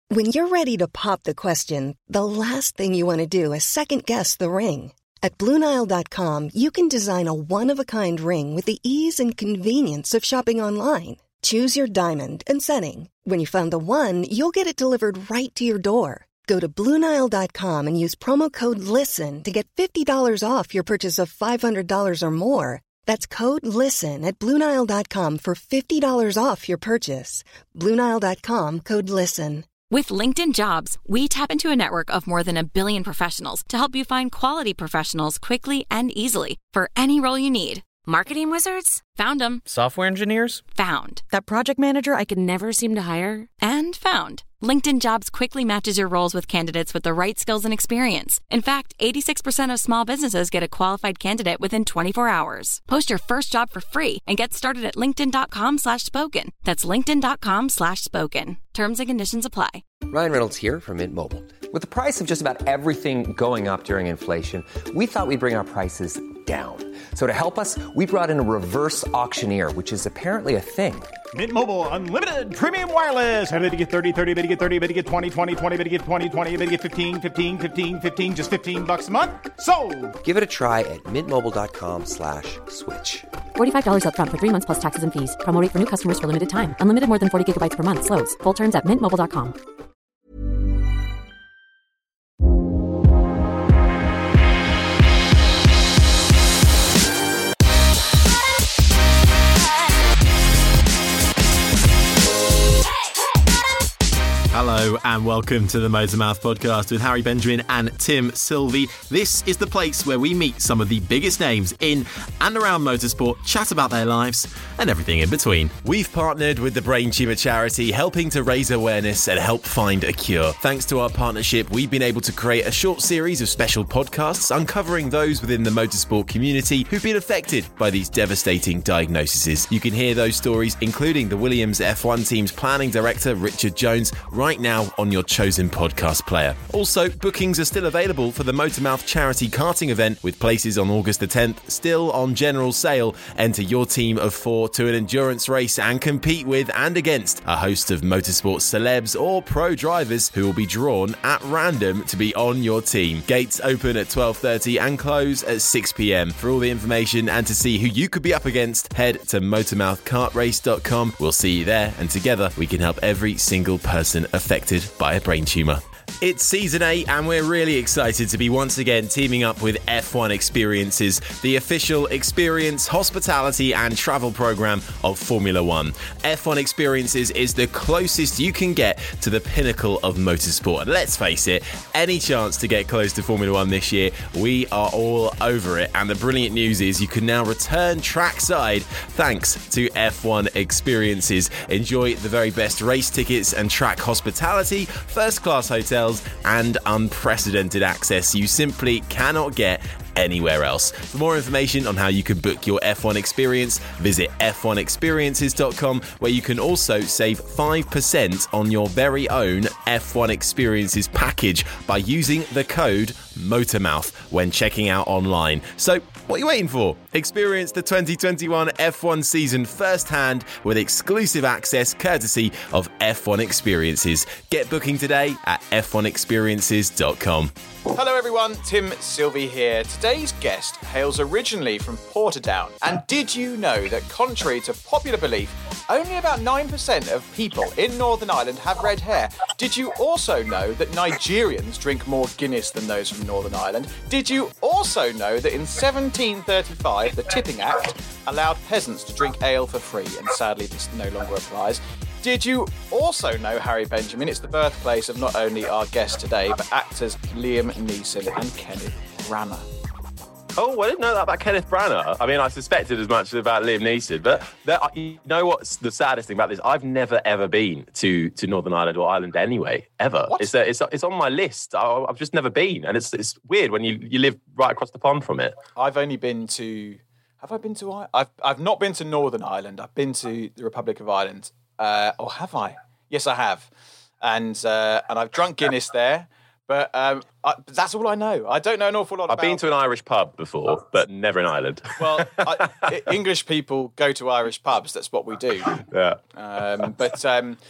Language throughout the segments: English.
When you're ready to pop the question, the last thing you want to do is second-guess the ring. At BlueNile.com, you can design a one-of-a-kind ring with the ease and convenience of shopping online. Choose your diamond and setting. When you find the one, you'll get it delivered right to your door. Go to BlueNile.com and use promo code LISTEN to get $50 off your purchase of $500 or more. That's code LISTEN at BlueNile.com for $50 off your purchase. BlueNile.com, code LISTEN. With LinkedIn Jobs, we tap into a network of more than 1 billion professionals to help you find quality professionals quickly and easily for any role you need. Marketing wizards? Found them. Software engineers? Found. That project manager I could never seem to hire? And found. LinkedIn Jobs quickly matches your roles with candidates with the right skills and experience. In fact, 86% of small businesses get a qualified candidate within 24 hours. Post your first job for free and get started at linkedin.com/spoken. That's linkedin.com/spoken. Terms and conditions apply. Ryan Reynolds here from Mint Mobile. With the price of just about everything going up during inflation, we thought we'd bring our prices down. So to help us, we brought in a reverse auctioneer, which is apparently a thing. Mint Mobile Unlimited Premium Wireless. How to get 30, 30, bit to get 30, bit to get 20, 20, 20, bit to get 20, 20, bit to get 15, 15, 15, 15, just $15 a month? Sold! Give it a try at mintmobile.com/switch. $45 up front for 3 months plus taxes and fees. Promo rate for new customers for limited time. Unlimited more than 40 gigabytes per month. Slows full terms at mintmobile.com. Hello and welcome to the Motormouth podcast with Harry Benjamin and Tim Sylvie. This is the place where we meet some of the biggest names in and around motorsport, chat about their lives and everything in between. We've partnered with the Brain Tumour Charity, helping to raise awareness and help find a cure. Thanks to our partnership, we've been able to create a short series of special podcasts uncovering those within the motorsport community who've been affected by these devastating diagnoses. You can hear those stories, including the Williams F1 team's planning director, Richard Jones, right now on your chosen podcast player. Also, bookings are still available for the Motormouth charity karting event, with places on August the 10th still on general sale. Enter your team of 4 to an endurance race and compete with and against a host of motorsport celebs or pro drivers who will be drawn at random to be on your team. Gates open at 12:30 and close at 6 p.m. For all the information and to see who you could be up against, head to motormouthkartrace.com. We'll see you there, and together we can help every single person affected by a brain tumour. It's Season 8 and we're really excited to be once again teaming up with F1 Experiences, the official experience, hospitality and travel programme of Formula One. F1 Experiences is the closest you can get to the pinnacle of motorsport. Let's face it, any chance to get close to Formula One this year, we are all over it. And the brilliant news is you can now return trackside thanks to F1 Experiences. Enjoy the very best race tickets and track hospitality, first class hotels and unprecedented access you simply cannot get anywhere else. For more information on how you can book your F1 experience, visit f1experiences.com, where you can also save 5% on your very own F1 Experiences package by using the code MOTORMOUTH when checking out online. So, what are you waiting for? Experience the 2021 F1 season firsthand with exclusive access courtesy of F1 Experiences. Get booking today at f1experiences.com. Hello everyone, Tim Sylvie here. Today's guest hails originally from Portadown. And did you know that contrary to popular belief, only about 9% of people in Northern Ireland have red hair? Did you also know that Nigerians drink more Guinness than those from Northern Ireland? Did you also know that in 1735, the Tipping Act allowed peasants to drink ale for free, and sadly this no longer applies? Did you also know, Harry Benjamin, it's the birthplace of not only our guest today, but actors Liam Neeson and Kenneth Branagh? Oh, I didn't know that about Kenneth Branagh. I mean, I suspected as much about Liam Neeson, but you know what's the saddest thing about this? I've never, ever been to Northern Ireland or Ireland anyway, ever. What? It's on my list. I've just never been, and it's weird when you live right across the pond from it. I've only been to... Have I been to Ireland? I've not been to Northern Ireland. I've been to the Republic of Ireland. Or have I? Yes, I have. And I've drunk Guinness there. But that's all I know. I don't know an awful lot about... I've been to an Irish pub before, but never in Ireland. Well, English people go to Irish pubs. That's what we do. Yeah.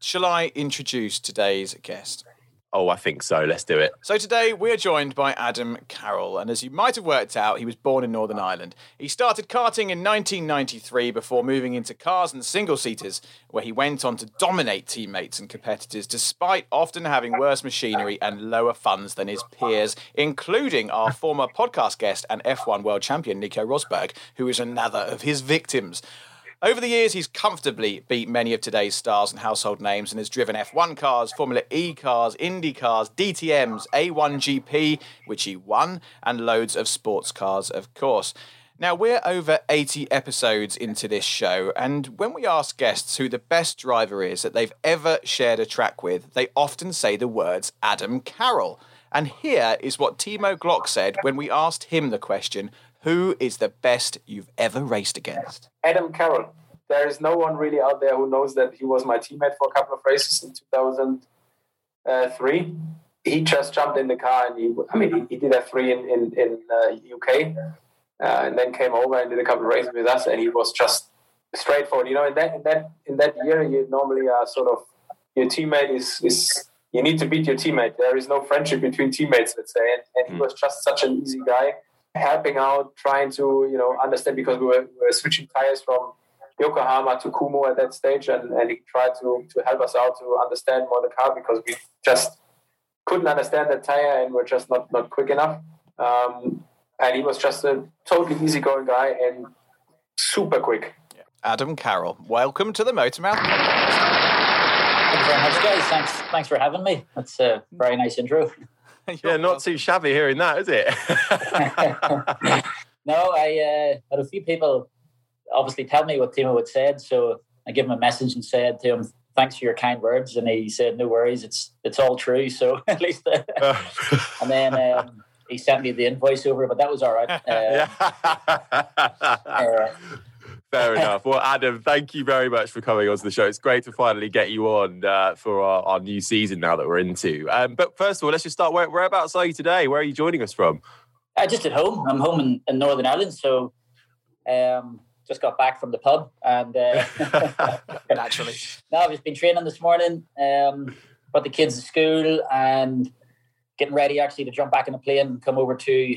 shall I introduce today's guest? Oh, I think so. Let's do it. So today we are joined by Adam Carroll, and as you might have worked out, he was born in Northern Ireland. He started karting in 1993 before moving into cars and single-seaters, where he went on to dominate teammates and competitors despite often having worse machinery and lower funds than his peers, including our former podcast guest and F1 world champion Nico Rosberg, who is another of his victims. Over the years, he's comfortably beat many of today's stars and household names and has driven F1 cars, Formula E cars, Indy cars, DTMs, A1GP, which he won, and loads of sports cars, of course. Now, we're over 80 episodes into this show, and when we ask guests who the best driver is that they've ever shared a track with, they often say the words Adam Carroll. And here is what Timo Glock said when we asked him the question, who is the best you've ever raced against? Adam Carroll. There is no one really out there who knows that he was my teammate for a couple of races in 2003. He just jumped in the car and he did F3 in UK and then came over and did a couple of races with us, and he was just straightforward. You know, in that year, you normally are sort of, your teammate is you need to beat your teammate. There is no friendship between teammates, let's say, and he was just such an easy guy, helping out, trying to, understand, because we were switching tires from Yokohama to Kumo at that stage, and he tried to help us out to understand more the car, because we just couldn't understand that tire and were just not quick enough. And he was just a totally easygoing guy and super quick. Adam Carroll, welcome to the Motormouth podcast. Thanks very much, guys. Thanks for having me. That's a very nice intro. Yeah, not too shabby hearing that, is it? No, I had a few people obviously tell me what Timo had said, so I gave him a message and said to him, thanks for your kind words, and he said, no worries, it's all true, so at least and then he sent me the invoice over, but that was all right. Fair enough. Well, Adam, thank you very much for coming onto the show. It's great to finally get you on for our new season now that we're into. But first of all, let's just start. Whereabouts are you today? Where are you joining us from? Just at home. I'm home in Northern Ireland, so just got back from the pub. And naturally. No, I've just been training this morning, brought the kids to school and getting ready actually to jump back in the plane and come over to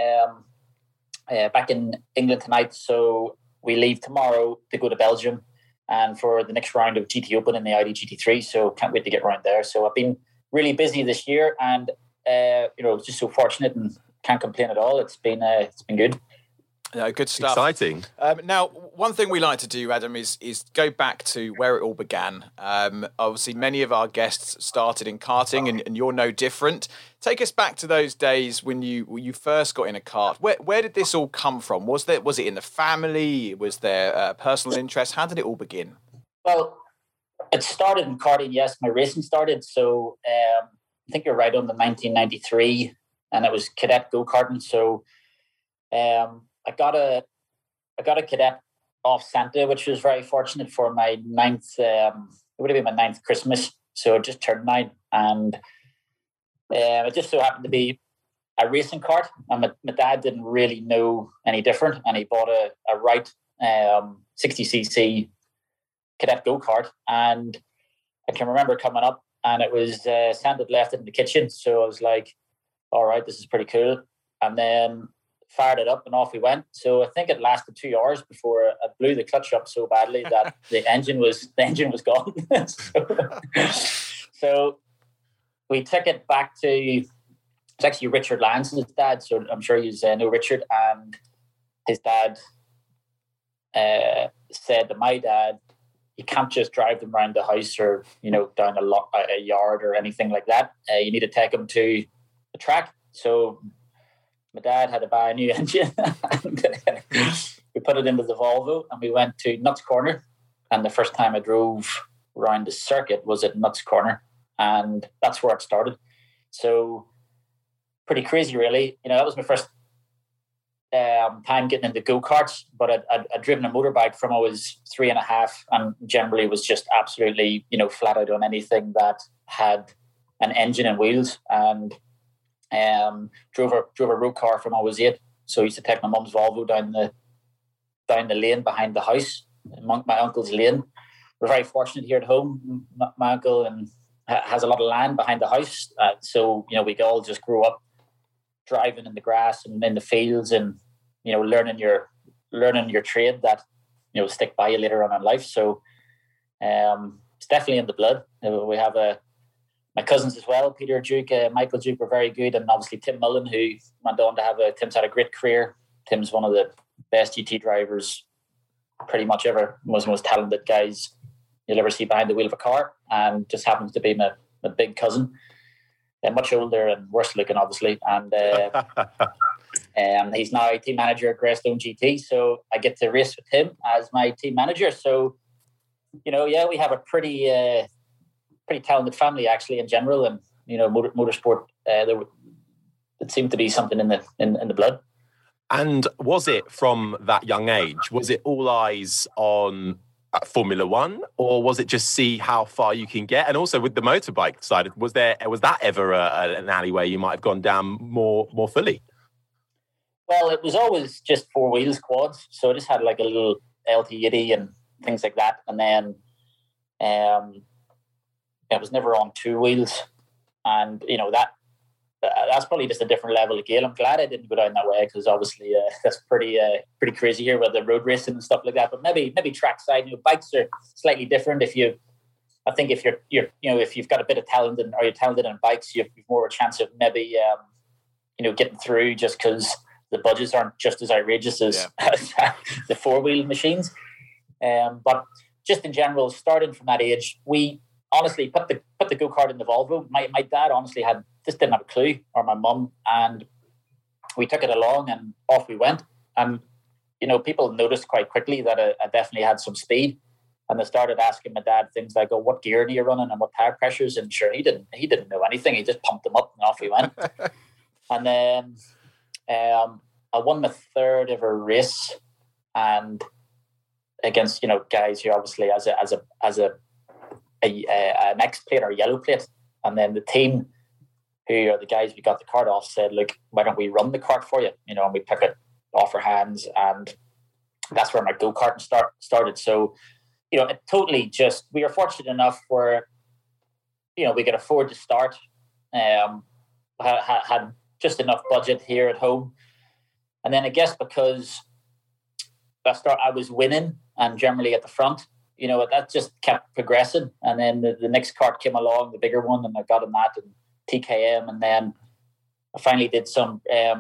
back in England tonight. So we leave tomorrow to go to Belgium and for the next round of GT Open in the Audi GT3. So can't wait to get around there. So I've been really busy this year and, just so fortunate and can't complain at all. It's been good. Good stuff. Exciting. Now, one thing we like to do, Adam, is go back to where it all began. Obviously, many of our guests started in karting, and you're no different. Take us back to those days when you first got in a kart. Where did this all come from? Was it in the family? Was there personal interest? How did it all begin? Well, it started in karting. Yes, my racing started. So I think you're right on the 1993, and it was cadet go-karting. So I got a cadet off Santa, which was very fortunate for my ninth. It would have been my ninth Christmas, so I just turned 9, and it just so happened to be a racing kart. And my dad didn't really know any different, and he bought a Wright 60cc cadet go kart, and I can remember coming up, and it was Santa had left it in the kitchen, so I was like, "All right, this is pretty cool," and then fired it up and off we went. So I think it lasted 2 hours before I blew the clutch up so badly that the engine was gone. so we took it back to, it's actually Richard Lanson's dad. So I'm sure you know Richard, and his dad said to my dad, you can't just drive them around the house or, down a yard or anything like that. You need to take them to the track. So my dad had to buy a new engine and we put it into the Volvo and we went to Nuts Corner. And the first time I drove around the circuit was at Nuts Corner, and that's where it started. So pretty crazy, really. That was my first time getting into go-karts, but I'd driven a motorbike from I was 3.5 and generally was just absolutely, flat out on anything that had an engine and wheels, and drove a road car from I was 8. So I used to take my mum's Volvo down the lane behind the house, my uncle's lane, we're very fortunate here at home. My uncle has a lot of land behind the house, so we all just grew up driving in the grass and in the fields, and learning your trade that stick by you later on in life. So it's definitely in the blood. We have my cousins as well, Peter Duke, Michael Duke, were very good, and obviously Tim Mullen, who went on to have Tim's had a great career. Tim's one of the best GT drivers pretty much ever. One of the most talented guys you'll ever see behind the wheel of a car, and just happens to be my big cousin. Much older and worse looking, obviously. And he's now team manager at Greystone GT, so I get to race with him as my team manager. So, we have a pretty talented family, actually, in general. And, motorsport, it seemed to be something in the blood. And was it from that young age, was it all eyes on Formula One, or was it just see how far you can get? And also with the motorbike side, was that ever an alleyway you might have gone down more fully? Well, it was always just 4 wheels, quads. So I just had like a little LT80 and things like that. And then I was never on 2 wheels. And, that's probably just a different level of gear. I'm glad I didn't go down that way, because obviously that's pretty crazy here with the road racing and stuff like that. But maybe trackside, bikes are slightly different. If you've got a bit of talent or you're talented in bikes, you've more of a chance of maybe getting through, just because the budgets aren't just as outrageous as the 4-wheel machines. But just in general, starting from that age, we honestly put the go-kart in the Volvo. My dad honestly just didn't have a clue, or my mum, and we took it along and off we went. And people noticed quite quickly that I definitely had some speed, and they started asking my dad things like, "Oh, what gear are you running and what tire pressures?" And sure, he didn't know anything. He just pumped them up and off we went. And then I won my 3rd ever race, and against guys who obviously as an X plate or a yellow plate, and then the team, who are the guys we got the cart off, said, "Look, why don't we run the cart for you?" And we took it off our hands, and that's where my go-karting started. So, it totally just, we were fortunate enough where, we could afford to start. Had just enough budget here at home, and then I guess because I was winning and generally at the front, that just kept progressing. And then the next cart came along, the bigger one, and I got in that and TKM, and then I finally did some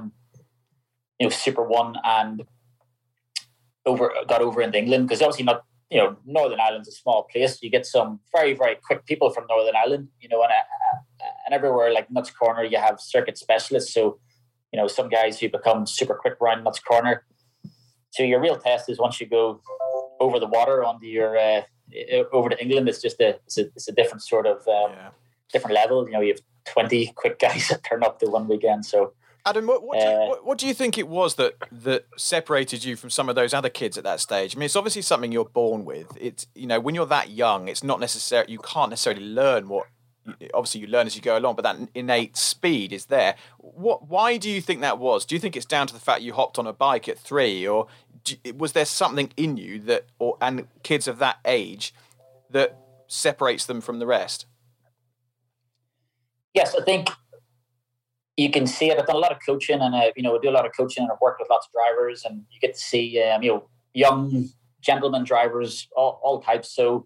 Super One and got over into England, because obviously not Northern Ireland's a small place. You get some very, very quick people from Northern Ireland, and everywhere like Nuts Corner you have circuit specialists, so some guys who become super quick around Nuts Corner. So your real test is once you go over the water onto your over to England. It's just it's a different sort of different level. You have 20 quick guys that turn up to one weekend. So, Adam, what do you think it was that separated you from some of those other kids at that stage? I mean, it's obviously something you're born with. It's when you're that young, it's not necessary. You can't necessarily learn what. Obviously, you learn as you go along, but that innate speed is there. Why do you think that was? Do you think it's down to the fact you hopped on a bike at 3, or was there something in you and kids of that age that separates them from the rest? Yes, I think you can see it. I've done a lot of coaching, and I do a lot of coaching, and I've worked with lots of drivers, and you get to see young gentlemen drivers, all types. So.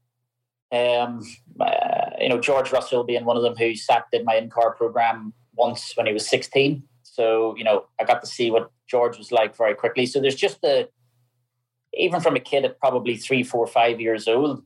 George Russell being one of them, who did my in-car program once when he was 16. So, I got to see what George was like very quickly. So there's just even from a kid at probably 3, 4, 5 years old,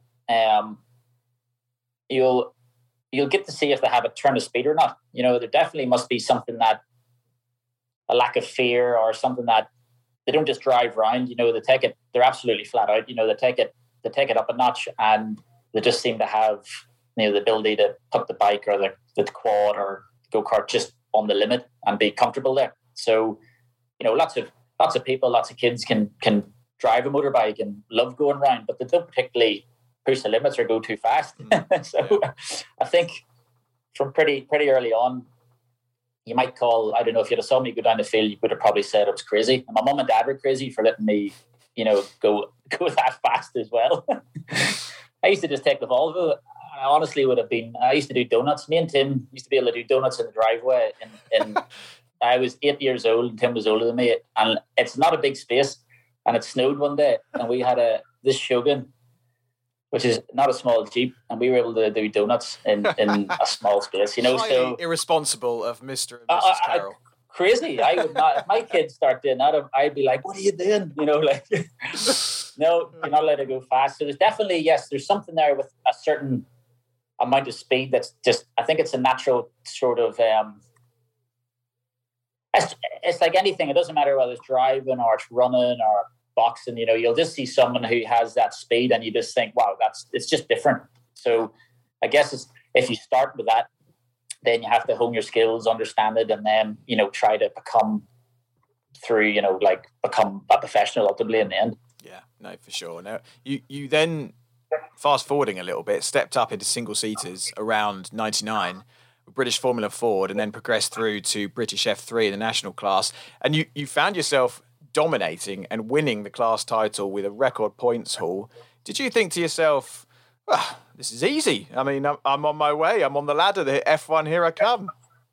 you'll get to see if they have a turn of speed or not. There definitely must be something that a lack of fear, or something that they don't just drive around. They take it. They're absolutely flat out. They take it up a notch, and they just seem to have the ability to put the bike or the quad or go-kart just on the limit and be comfortable there. So, lots of people, lots of kids can drive a motorbike and love going around, but they don't particularly push the limits or go too fast. I think from pretty early on, you might call, I don't know, if you'd have saw me go down the field, you would have probably said I was crazy. And my mum and dad were crazy for letting me, go that fast as well. I used to just take the Volvo. I honestly would have been. I used to do donuts. Me and Tim used to be able to do donuts in the driveway. And I was 8 years old, and Tim was older than me. And it's not a big space. And it snowed one day, and we had this Shogun, which is not a small Jeep, and we were able to do donuts in a small space. You know, highly so irresponsible of Mr. and Mrs. Carroll. Crazy. I would not. If my kids start doing that, I'd be like, "What are you doing?" You know, like, no, you're not allowed to go fast. So there's definitely, there's something there with a certain amount of speed that's just, I think it's a natural sort of, it's like anything. It doesn't matter whether it's driving or it's running or boxing. You know, you'll just see someone who has that speed and you just think, wow, it's just different. So I guess if you start with that, then you have to hone your skills, understand it, and then, you know, try to become a professional ultimately in the end. Yeah, no, for sure. Now, you then, fast forwarding a little bit, stepped up into single seaters around 99 with British Formula Ford, and then progressed through to British F3 in the national class. And you found yourself dominating and winning the class title with a record points haul. Did you think to yourself, this is easy? I mean, I'm on my way. I'm on the ladder. The F1, here I come.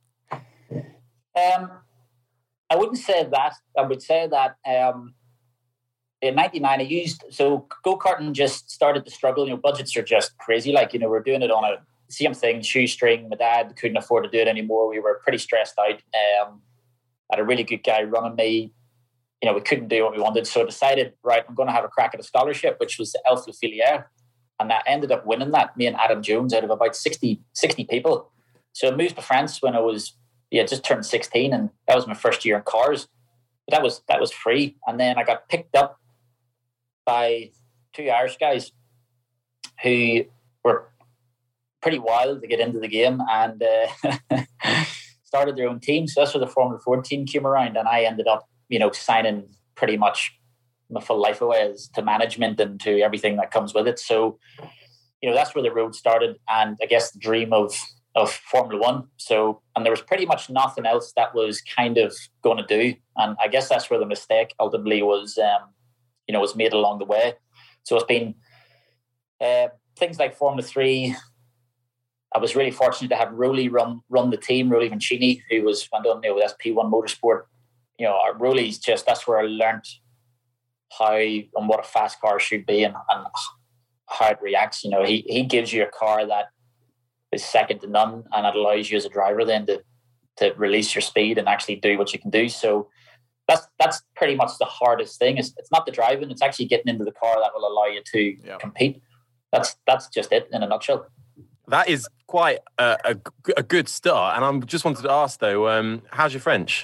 I wouldn't say that. I would say that in 99, go-karting just started to struggle. You know, budgets are just crazy. Like, you know, we're doing it on a same thing, shoestring. My dad couldn't afford to do it anymore. We were pretty stressed out. Had a really good guy running me. You know, we couldn't do what we wanted. So I decided, right, I'm going to have a crack at a scholarship, which was the Elf Le Filière. And I ended up winning that, me and Adam Jones, out of about 60 people. So I moved to France when I was, just turned 16, and that was my first year in cars. But that was free. And then I got picked up by two Irish guys who were pretty wild to get into the game and started their own team. So that's where the Formula Ford team came around, and I ended up, you know, signing pretty much my full life away as to management and to everything that comes with it. So, you know, that's where the road started, and I guess the dream of Formula One. So, and there was pretty much nothing else that was kind of going to do. And I guess that's where the mistake ultimately was, was made along the way. So it's been things like Formula 3. I was really fortunate to have Rowley run the team, Rowley Vincini, who went on with SP1 Motorsport. You know, Rowley's just, that's where I learned how and what a fast car should be and how it reacts. You know, he gives you a car that is second to none, and it allows you as a driver then to release your speed and actually do what you can do. So that's pretty much the hardest thing. It's not the driving, it's actually getting into the car that will allow you to compete. That's just it in a nutshell. That is quite a good start. And I just wanted to ask though, how's your French?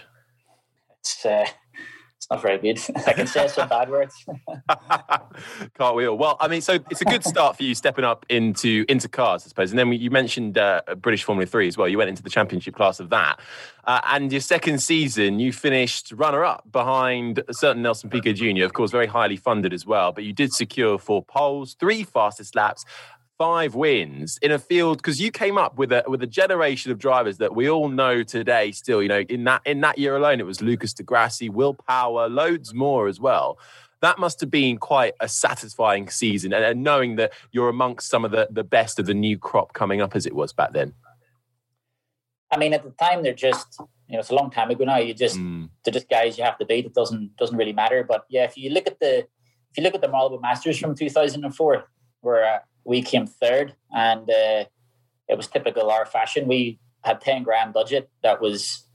It's not very good. I can say some bad words. Cartwheel. Well, I mean, so it's a good start for you stepping up into cars, I suppose. And then you mentioned British Formula 3 as well. You went into the championship class of that. And your second season, you finished runner-up behind a certain Nelson Piquet Jr., of course, very highly funded as well. But you did secure 4 poles, 3 fastest laps, 5 wins in a field, because you came up with a generation of drivers that we all know today still. You know, in that year alone, it was Lucas di Grassi, Will Power, loads more as well. That must have been quite a satisfying season, and knowing that you're amongst some of the best of the new crop coming up as it was back then. I mean, at the time, they're just, it's a long time ago now. They're just guys you have to beat. It doesn't really matter. But yeah, if you look at the Marlboro Masters from 2004, where we came third, and it was typical our fashion. We had $10,000 budget that was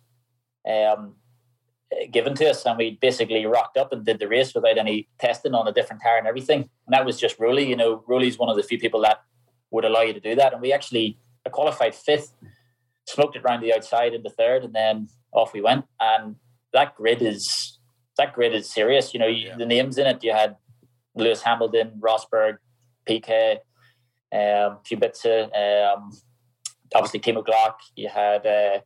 given to us, and we basically rocked up and did the race without any testing on a different tire and everything. And that was just Rowley. You know, Rowley's one of the few people that would allow you to do that. And we actually qualified 5th, smoked it round the outside into 3rd, and then off we went. And that grid is serious. You know, the names in it. You had Lewis Hamilton, Rosberg, Piquet, Kubica, obviously Timo Glock. You had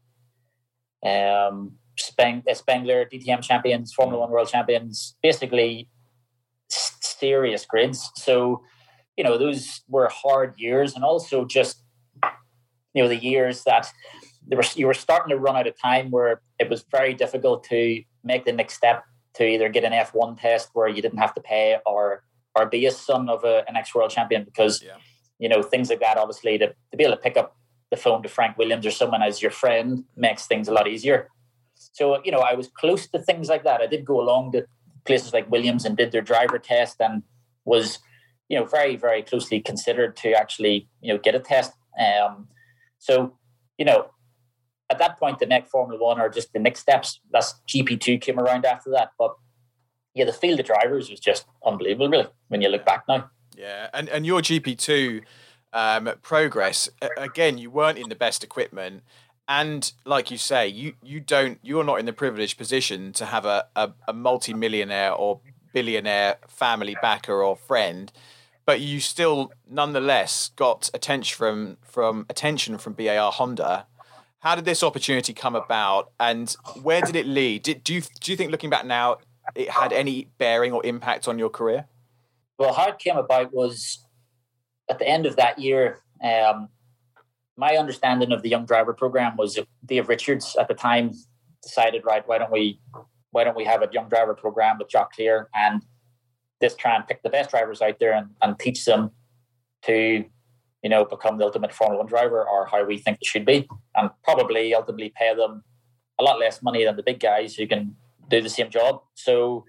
Spengler, DTM champions, Formula 1 world champions, basically serious grids. So, you know, those were hard years, and also just, the years that you were starting to run out of time, where it was very difficult to make the next step to either get an F1 test where you didn't have to pay or be a son of an ex-world champion, because things like that, obviously, to be able to pick up the phone to Frank Williams or someone as your friend makes things a lot easier. So, I was close to things like that. I did go along to places like Williams and did their driver test and was, very, very closely considered to actually, get a test. So, at that point, the next Formula One or just the next steps, that's GP2 came around after that. But yeah, the field of drivers was just unbelievable, really, when you look back now. Yeah, and your GP2 progress, again, you weren't in the best equipment. And like you say, you're not in the privileged position to have a multi-millionaire or billionaire family backer or friend, but you still nonetheless got attention from BAR Honda. How did this opportunity come about, and where did it lead? Do you think, looking back now, it had any bearing or impact on your career? Well, how it came about was at the end of that year. My understanding of the young driver program was Dave Richards at the time decided, right, why don't we have a young driver program with Jock Clear and just try and pick the best drivers out there and teach them to, become the ultimate Formula One driver, or how we think they should be, and probably ultimately pay them a lot less money than the big guys who can do the same job. So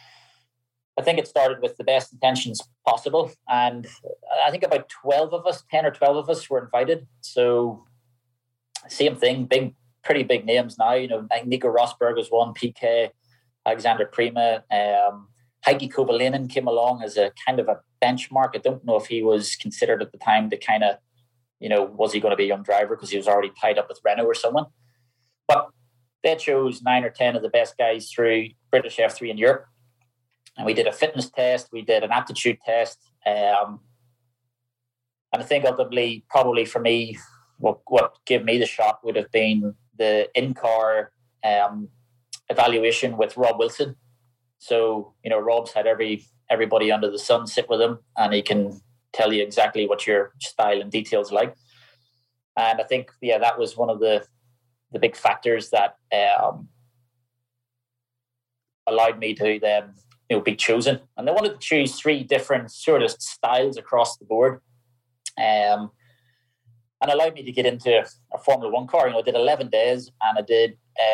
I think it started with the best intentions possible. And I think about 10 or 12 of us were invited. So same thing, pretty big names now. Nico Rosberg was one, PK, Alexander Prima, Heikki Kovalainen came along as a kind of a benchmark. I don't know if he was considered at the time to kind of, was he going to be a young driver because he was already tied up with Renault or someone. But they chose 9 or 10 of the best guys through British F3 in Europe. And we did a fitness test. We did an aptitude test. And I think ultimately, probably for me, what gave me the shot would have been the in-car evaluation with Rob Wilson. So, Rob's had everybody under the sun sit with him, and he can tell you exactly what your style and details like. And I think, that was one of the big factors that allowed me to then, be chosen. And they wanted to choose 3 different sort of styles across the board. And allowed me to get into a Formula One car. I did 11 days and I did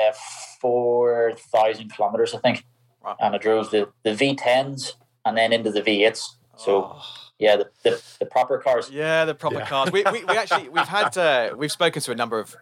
4,000 kilometers, I think. Wow. And I drove the V10s and then into the V8s. So, yeah, the proper cars. Yeah, the proper cars. We've spoken to a number of,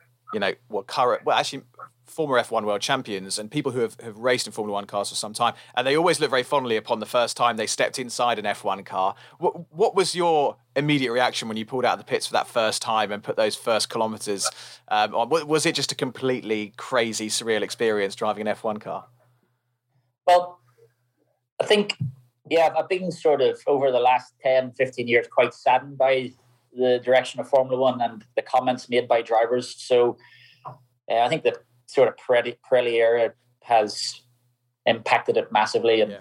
former F1 world champions and people who have raced in Formula One cars for some time, and they always look very fondly upon the first time they stepped inside an F1 car. What was your immediate reaction when you pulled out of the pits for that first time and put those first kilometres on? Was it just a completely crazy, surreal experience driving an F1 car? Well, I think, I've been sort of over the last 10, 15 years quite saddened by the direction of Formula One and the comments made by drivers. So I think the sort of Pirelli era has impacted it massively and,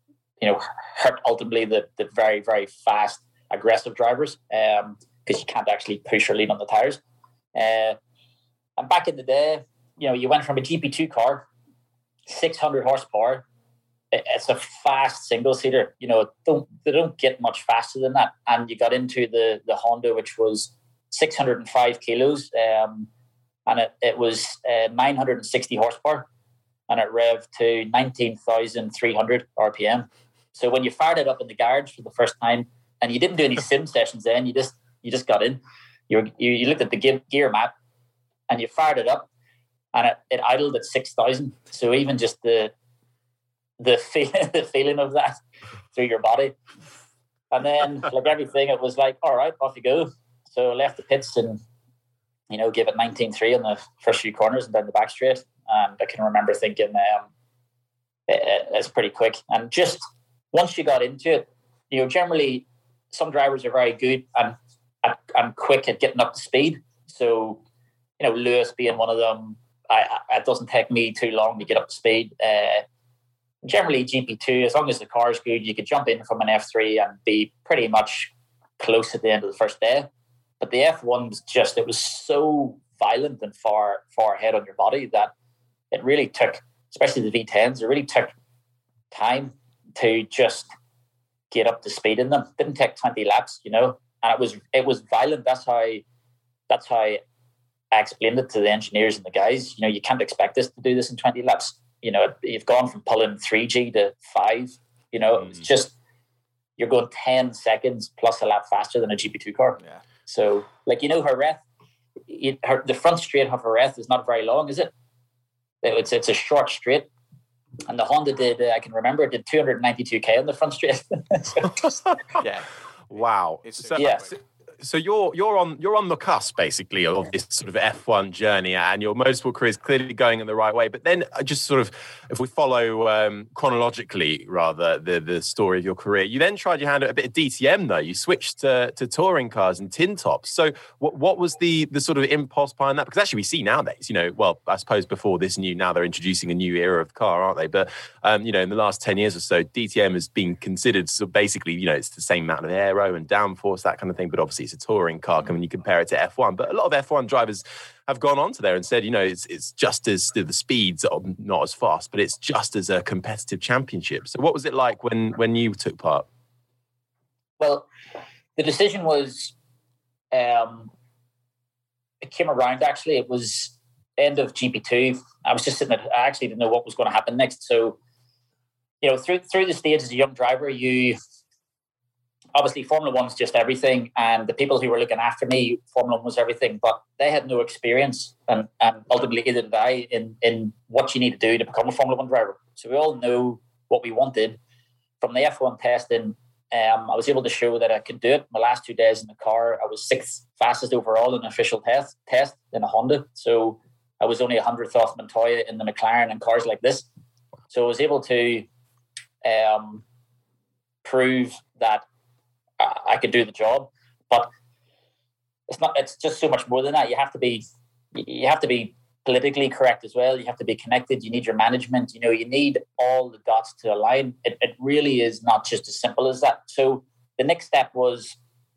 hurt ultimately the very, very fast, aggressive drivers because you can't actually push or lean on the tires. And back in the day, you went from a GP2 car, 600 horsepower. It's a fast single-seater. They don't get much faster than that. And you got into the Honda, which was 605 kilos, and it was 960 horsepower, and it revved to 19,300 RPM. So when you fired it up in the garage for the first time, and you didn't do any sim sessions then, you just got in. You looked at the gear map, and you fired it up, and it idled at 6,000. So even just the feeling of that through your body. And then, like everything, it was like, all right, off you go. So I left the pits and, gave it 19.3 on the first few corners and down the back straight. And I can remember thinking it's pretty quick. And just once you got into it, generally some drivers are very good and quick at getting up to speed. So, Lewis being one of them, it doesn't take me too long to get up to speed. Generally GP2, as long as the car is good, you could jump in from an F3 and be pretty much close at the end of the first day. But the F1 was it was so violent and far ahead on your body that it really took, especially the V10s, it really took time to just get up to speed in them. It didn't take 20 laps, and it was violent. That's how I explained it to the engineers and the guys. You can't expect this to do this in 20 laps. You've gone from pulling 3G to 5. It's just you're going 10 seconds plus a lap faster than a GP2 car. Yeah. So, Jerez, the front straight of Jerez is not very long, is it? It's a short straight. And the Honda did 292k on the front straight. Yeah. Wow. So you're on the cusp basically of this sort of F1 journey, and your motorsport career is clearly going in the right way. But then just sort of, if we follow chronologically rather the story of your career, you then tried your hand at a bit of DTM though. You switched to touring cars and tin tops. So what was the sort of impulse behind that? Because actually we see nowadays, I suppose before this now they're introducing a new era of car, aren't they? But in the last 10 years or so, DTM has been considered basically, it's the same amount of aero and downforce, that kind of thing. But obviously it's a touring car when you compare it to F1. But a lot of F1 drivers have gone on to there and said, it's just as the speeds are not as fast, but it's just as a competitive championship. So what was it like when you took part? Well, the decision was, it came around actually. It was end of GP2. I was just sitting I actually didn't know what was going to happen next. So, through the stage as a young driver, obviously, Formula One's just everything, and the people who were looking after me, Formula One was everything, but they had no experience, and ultimately either did I, in what you need to do to become a Formula One driver. So we all know what we wanted. From the F1 testing, I was able to show that I could do it. My last 2 days in the car, I was 6th fastest overall in an official test in a Honda. So I was only 100th off Montoya in the McLaren and cars like this. So I was able to prove that I could do the job, but it's just so much more than that. You have to be politically correct as well. You have to be connected. You need your management. You need all the dots to align. It really is not just as simple as that. So the next step was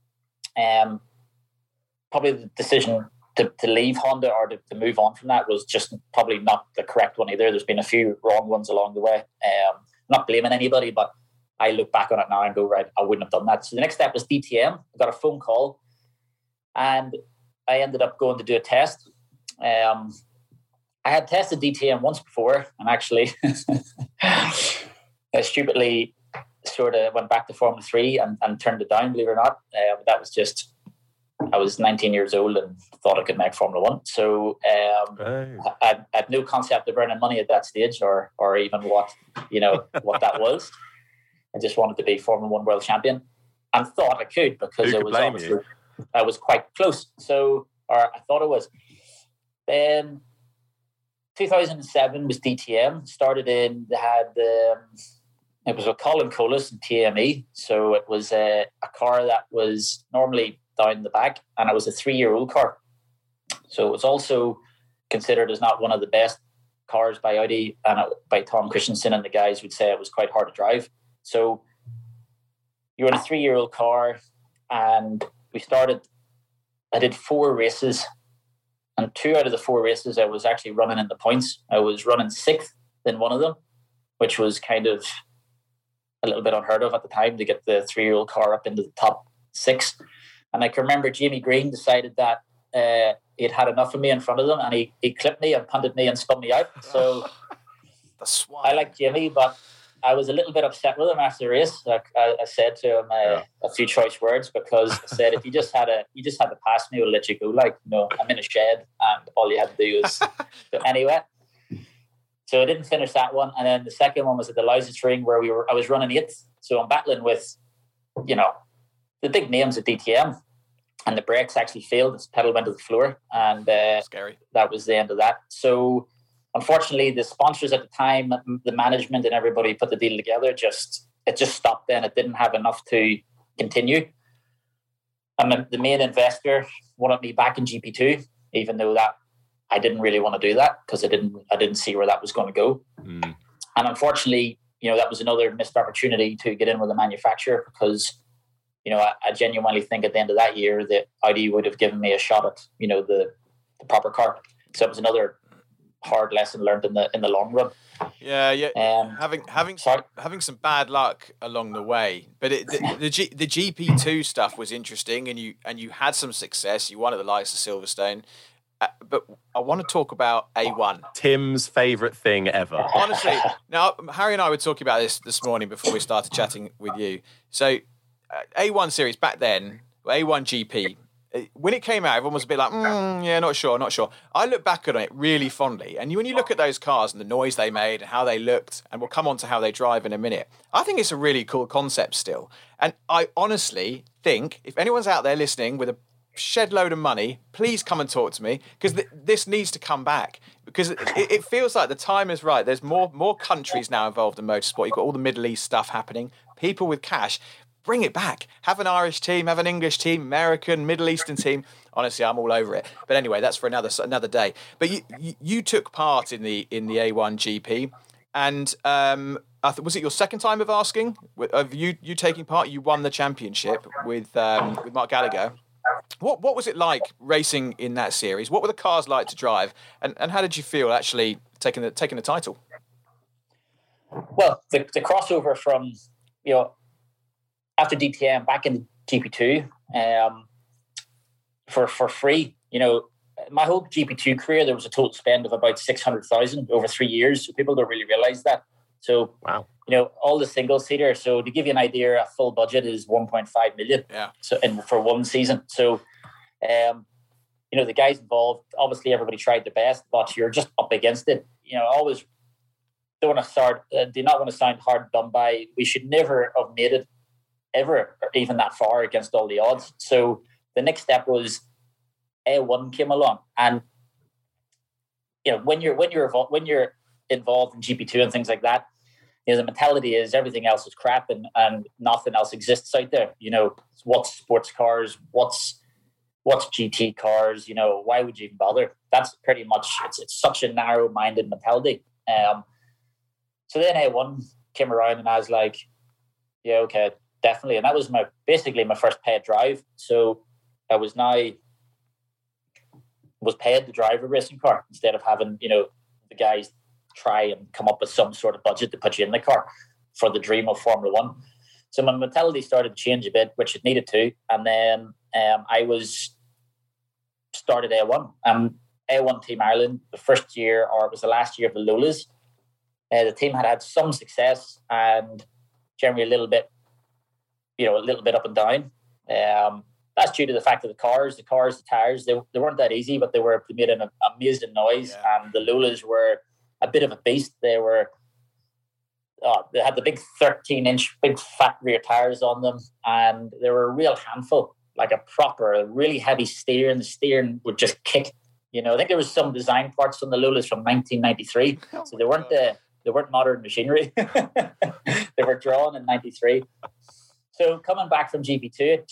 probably the decision to leave Honda or to move on from that was just probably not the correct one either. There's been a few wrong ones along the way. Not blaming anybody, but I look back on it now and go, right, I wouldn't have done that. So the next step was DTM. I got a phone call and I ended up going to do a test. I had tested DTM once before, and actually I stupidly sort of went back to Formula 3 and turned it down, believe it or not. That was just, I was 19 years old and thought I could make Formula 1. So I had no concept of earning money at that stage or even what that was. I just wanted to be Formula 1 world champion and thought I could because I was quite close. So, or I thought I was. Then 2007 was DTM. It was with Colin Colas and TME. So it was a car that was normally down the back, and it was a 3-year-old car. So it was also considered as not one of the best cars by Audi, and by Tom Christensen and the guys would say it was quite hard to drive. So you're in a 3-year-old car, and I did 4 races, and 2 out of the 4 races I was actually running in the points. I was running 6th in one of them, which was kind of a little bit unheard of at the time to get the 3-year-old car up into the top 6. And I can remember Jamie Green decided that he'd had enough of me in front of them, and he clipped me and punted me and spun me out. So I like Jamie, but I was a little bit upset with him after the race. I said to him a few choice words, because I said, if you just had to pass me, we'll let you go. I'm in a shed and all you had to do is... So anyway, so I didn't finish that one. And then the second one was at the Lausitz Ring where I was running 8th. So I'm battling with, the big names at DTM, and the brakes actually failed. The pedal went to the floor, and scary. That was the end of that. So unfortunately, the sponsors at the time, the management and everybody put the deal together. It just stopped then. It didn't have enough to continue. And the main investor wanted me back in GP2, even though that I didn't really want to do that because I didn't see where that was going to go. Mm. And unfortunately, that was another missed opportunity to get in with a manufacturer, because I genuinely think at the end of that year that Audi would have given me a shot at the proper car. So it was another hard lesson learned in the long run. Having some bad luck along the way, but the GP2 stuff was interesting, and you had some success. You won at the likes of Silverstone. But I want to talk about A1. Tim's favourite thing ever. Honestly, now Harry and I were talking about this morning before we started chatting with you. So A1 series back then, A1 GP. When it came out, everyone was a bit like, not sure. I look back on it really fondly. And when you look at those cars and the noise they made and how they looked, and we'll come on to how they drive in a minute, I think it's a really cool concept still. And I honestly think if anyone's out there listening with a shed load of money, please come and talk to me, because this needs to come back, because it feels like the time is right. There's more countries now involved in motorsport. You've got all the Middle East stuff happening, people with cash. Bring it back. Have an Irish team, have an English team, American, Middle Eastern team. Honestly, I'm all over it. But anyway, that's for another day. But you took part in the A1 GP, and was it your second time of asking? Of you taking part? You won the championship with Mark Gallagher. What was it like racing in that series? What were the cars like to drive, and how did you feel actually taking the title? Well, the crossover from after DTM back in GP2 for free. My whole GP2 career, there was a total spend of about 600,000 over 3 years. So people don't really realise that. So wow. All the single seater. So to give you an idea, a full budget is 1.5 million. Yeah. So for one season. So, the guys involved, obviously everybody tried their best, but you're just up against it. Always do not want to sound hard done by. We should never have made it ever, or even that far against all the odds. So the next step was A1 came along, and when you're involved in GP2 and things like that, the mentality is everything else is crap and nothing else exists out there. What's sports cars? What's GT cars? Why would you even bother? That's pretty much it's such a narrow-minded mentality. So then A1 came around, and I was like, yeah, okay, definitely. And that was basically my first paid drive. So I was paid to drive a racing car instead of having the guys try and come up with some sort of budget to put you in the car for the dream of Formula One. So my mentality started to change a bit, which it needed to. And then I started A1. A1 Team Ireland, the first year, or it was the last year of the Lolas. The team had some success and generally a little bit up and down. That's due to the fact that the cars, the tires, they weren't that easy, but they made an amazing noise. Yeah. And the Lolas were a bit of a beast. They had the big 13-inch, big fat rear tires on them, and they were a real handful, like a proper, really heavy steer, and the steering would just kick. I think there was some design parts on the Lolas from 1993, so they weren't modern machinery. They were drawn in 93. So coming back from GP2,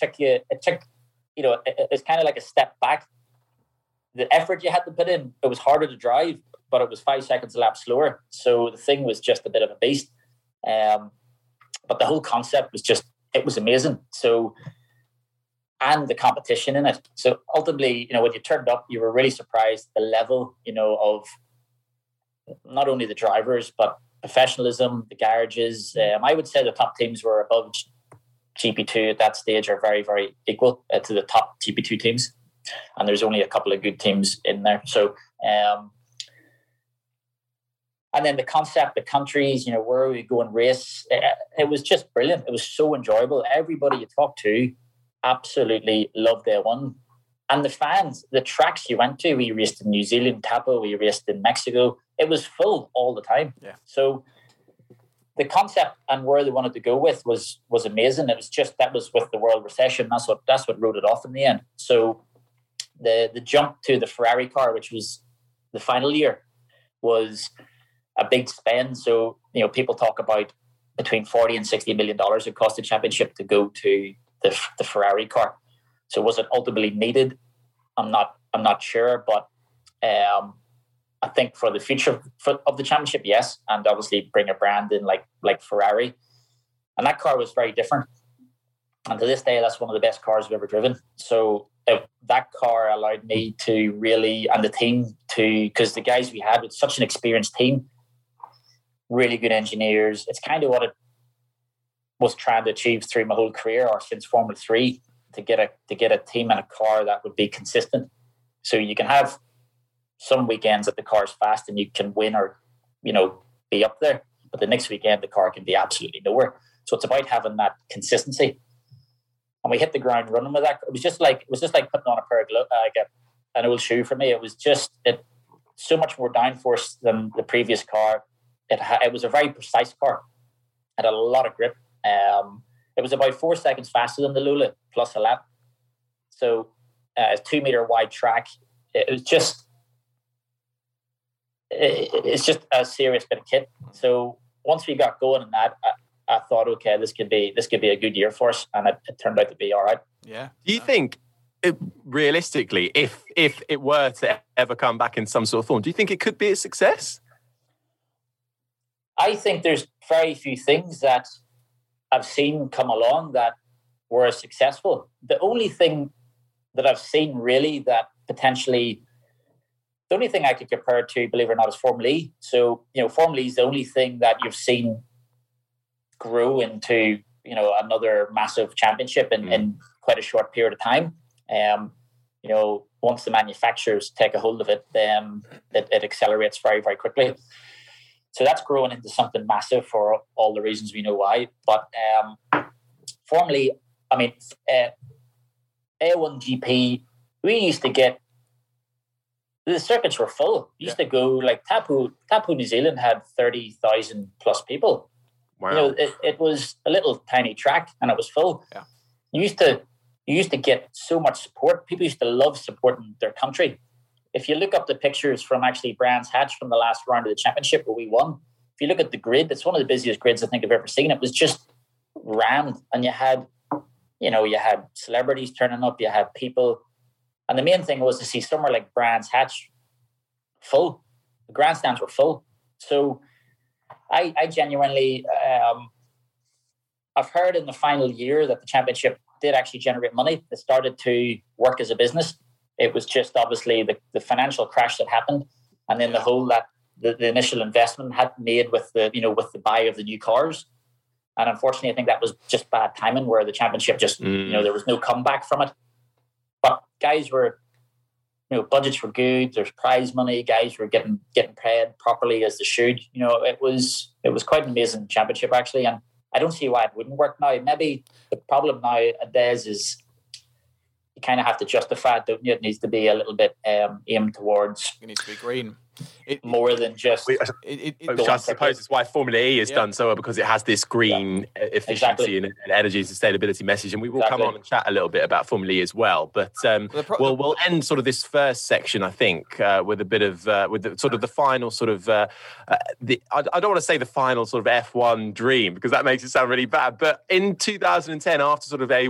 it's kind of like a step back. The effort you had to put in, it was harder to drive, but it was 5 seconds a lap slower. So the thing was just a bit of a beast. But the whole concept it was amazing. So, and the competition in it. So ultimately, when you turned up, you were really surprised the level, of not only the drivers, but professionalism, the garages. I would say the top teams were above GP2 at that stage, are very, very equal to the top GP2 teams. And there's only a couple of good teams in there. So, and then the concept, the countries, where we go and race, it was just brilliant. It was so enjoyable. Everybody you talked to absolutely loved A1. And the fans, the tracks you went to, we raced in New Zealand, Tapa, we raced in Mexico. It was full all the time. Yeah. So the concept and where they wanted to go with was amazing. It was that was with the world recession. That's what wrote it off in the end. So the jump to the Ferrari car, which was the final year, was a big spend. So, people talk about between $40 and $60 million it cost the championship to go to the Ferrari car. So was it ultimately needed? I'm not sure, but I think for the future of the championship, yes, and obviously bring a brand in like Ferrari. And that car was very different. And to this day, that's one of the best cars I've ever driven. So that car allowed me to really, and the team to, because the guys we had, it's such an experienced team. really good engineers. It's kind of what it was trying to achieve through my whole career, or since Formula 3, to get a team and a car that would be consistent. So you can have some weekends that the car's fast and you can win or, be up there, but the next weekend the car can be absolutely nowhere. So it's about having that consistency. And we hit the ground running with that. It was just like putting on a pair of gloves, an old shoe for me. It was just so much more downforce than the previous car. It was a very precise car. It had a lot of grip. It was about 4 seconds faster than the Lola plus a lap. So a 2 meter wide track. It's just a serious bit of kit. So once we got going in that, I thought, okay, this could be a good year for us, and it turned out to be all right. Yeah. Do you think, realistically, if it were to ever come back in some sort of form, do you think it could be a success? I think there's very few things that I've seen come along that were successful. The only thing that I've seen really that potentially, the only thing I could compare it to, believe it or not, is Formula E. So, Formula E is the only thing that you've seen grow into, another massive championship in quite a short period of time. Once the manufacturers take a hold of it, then it accelerates very, very quickly. So that's growing into something massive for all the reasons we know why. But Formula E, A1GP, we used to get, the circuits were full. We used to go, like Tapu, New Zealand had 30,000 plus people. Wow. It was a little tiny track and it was full. Yeah. You used to get so much support. People used to love supporting their country. If you look up the pictures from actually Brands Hatch from the last round of the championship where we won, if you look at the grid, it's one of the busiest grids I think I've ever seen. It was just rammed, and you had celebrities turning up, you had people. And the main thing was to see somewhere like Brands Hatch full. The grandstands were full. So I genuinely, I've heard in the final year that the championship did actually generate money. It started to work as a business. It was just obviously the financial crash that happened, and then the initial investment had made with the buy of the new cars. And unfortunately, I think that was just bad timing, where the championship just there was no comeback from it. But guys were, budgets were good. There's prize money. Guys were getting paid properly as they should. It was quite an amazing championship actually, and I don't see why it wouldn't work now. Maybe the problem nowadays is you kind of have to justify it, don't you? It needs to be a little bit aimed towards. It needs to be green. More than just. I suppose it's why Formula E is done so well, because it has this green efficiency and energy and sustainability message. And we will come on and chat a little bit about Formula E as well. But we'll end sort of this first section, I think, with a bit of with the final sort of I don't want to say the final sort of F1 dream, because that makes it sound really bad. But in 2010, after sort of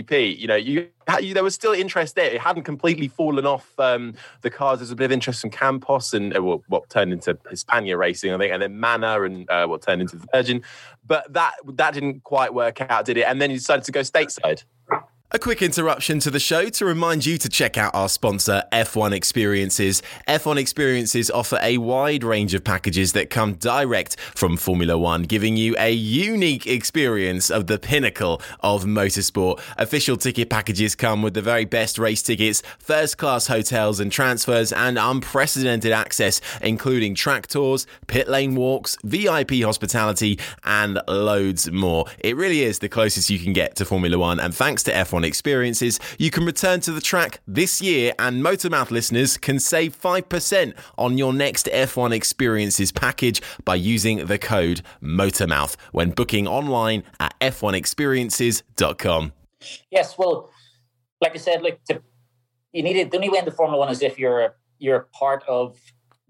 A1GP, there was still interest there. It hadn't completely fallen off the cars. There's a bit of interest from Campos and what turned into Hispania Racing, I think, and then Mana and what turned into Virgin. But that didn't quite work out, did it? And then you decided to go stateside. A quick interruption to the show to remind you to check out our sponsor, F1 Experiences. F1 Experiences offer a wide range of packages that come direct from Formula One, giving you a unique experience of the pinnacle of motorsport. Official ticket packages come with the very best race tickets, first-class hotels and transfers, and unprecedented access, including track tours, pit lane walks, VIP hospitality, and loads more. It really is the closest you can get to Formula One, and thanks to F1 Experiences, you can return to the track this year, and Motormouth listeners can save 5% on your next F1 Experiences package by using the code MOTORMOUTH when booking online at f1experiences.com. Yes, well, like I said, the only way into Formula One is if you're part of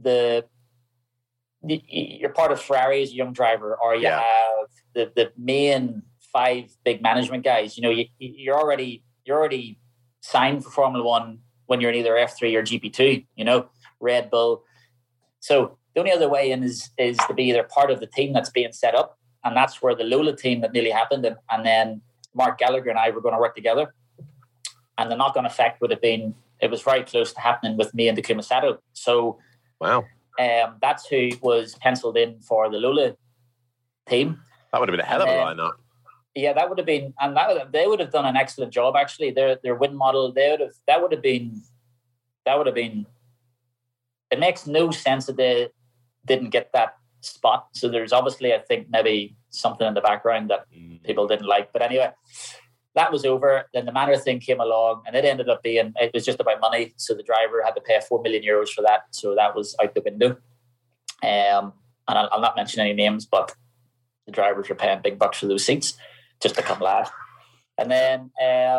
you're part of Ferrari as a young driver, or you have the main 5 big management guys. You're already signed for Formula One when you're in either F3 or GP2, Red Bull. So the only other way in is to be either part of the team that's being set up, and that's where the Lola team that nearly happened, and then Mark Gallagher and I were going to work together. And the knock-on effect would have been, it was very close to happening with me and Takuma Sato. So wow, That's who was penciled in for the Lola team. That would have been a hell of a lineup. Yeah, that would have been, and they would have done an excellent job. Actually, their win model, that would have been. It makes no sense that they didn't get that spot. So there's obviously, I think, maybe something in the background that people didn't like. But anyway, that was over. Then the Manor thing came along, and it was just about money. So the driver had to pay €4 million for that. So that was out the window. And I'll not mention any names, but the drivers were paying big bucks for those seats just to come last. And then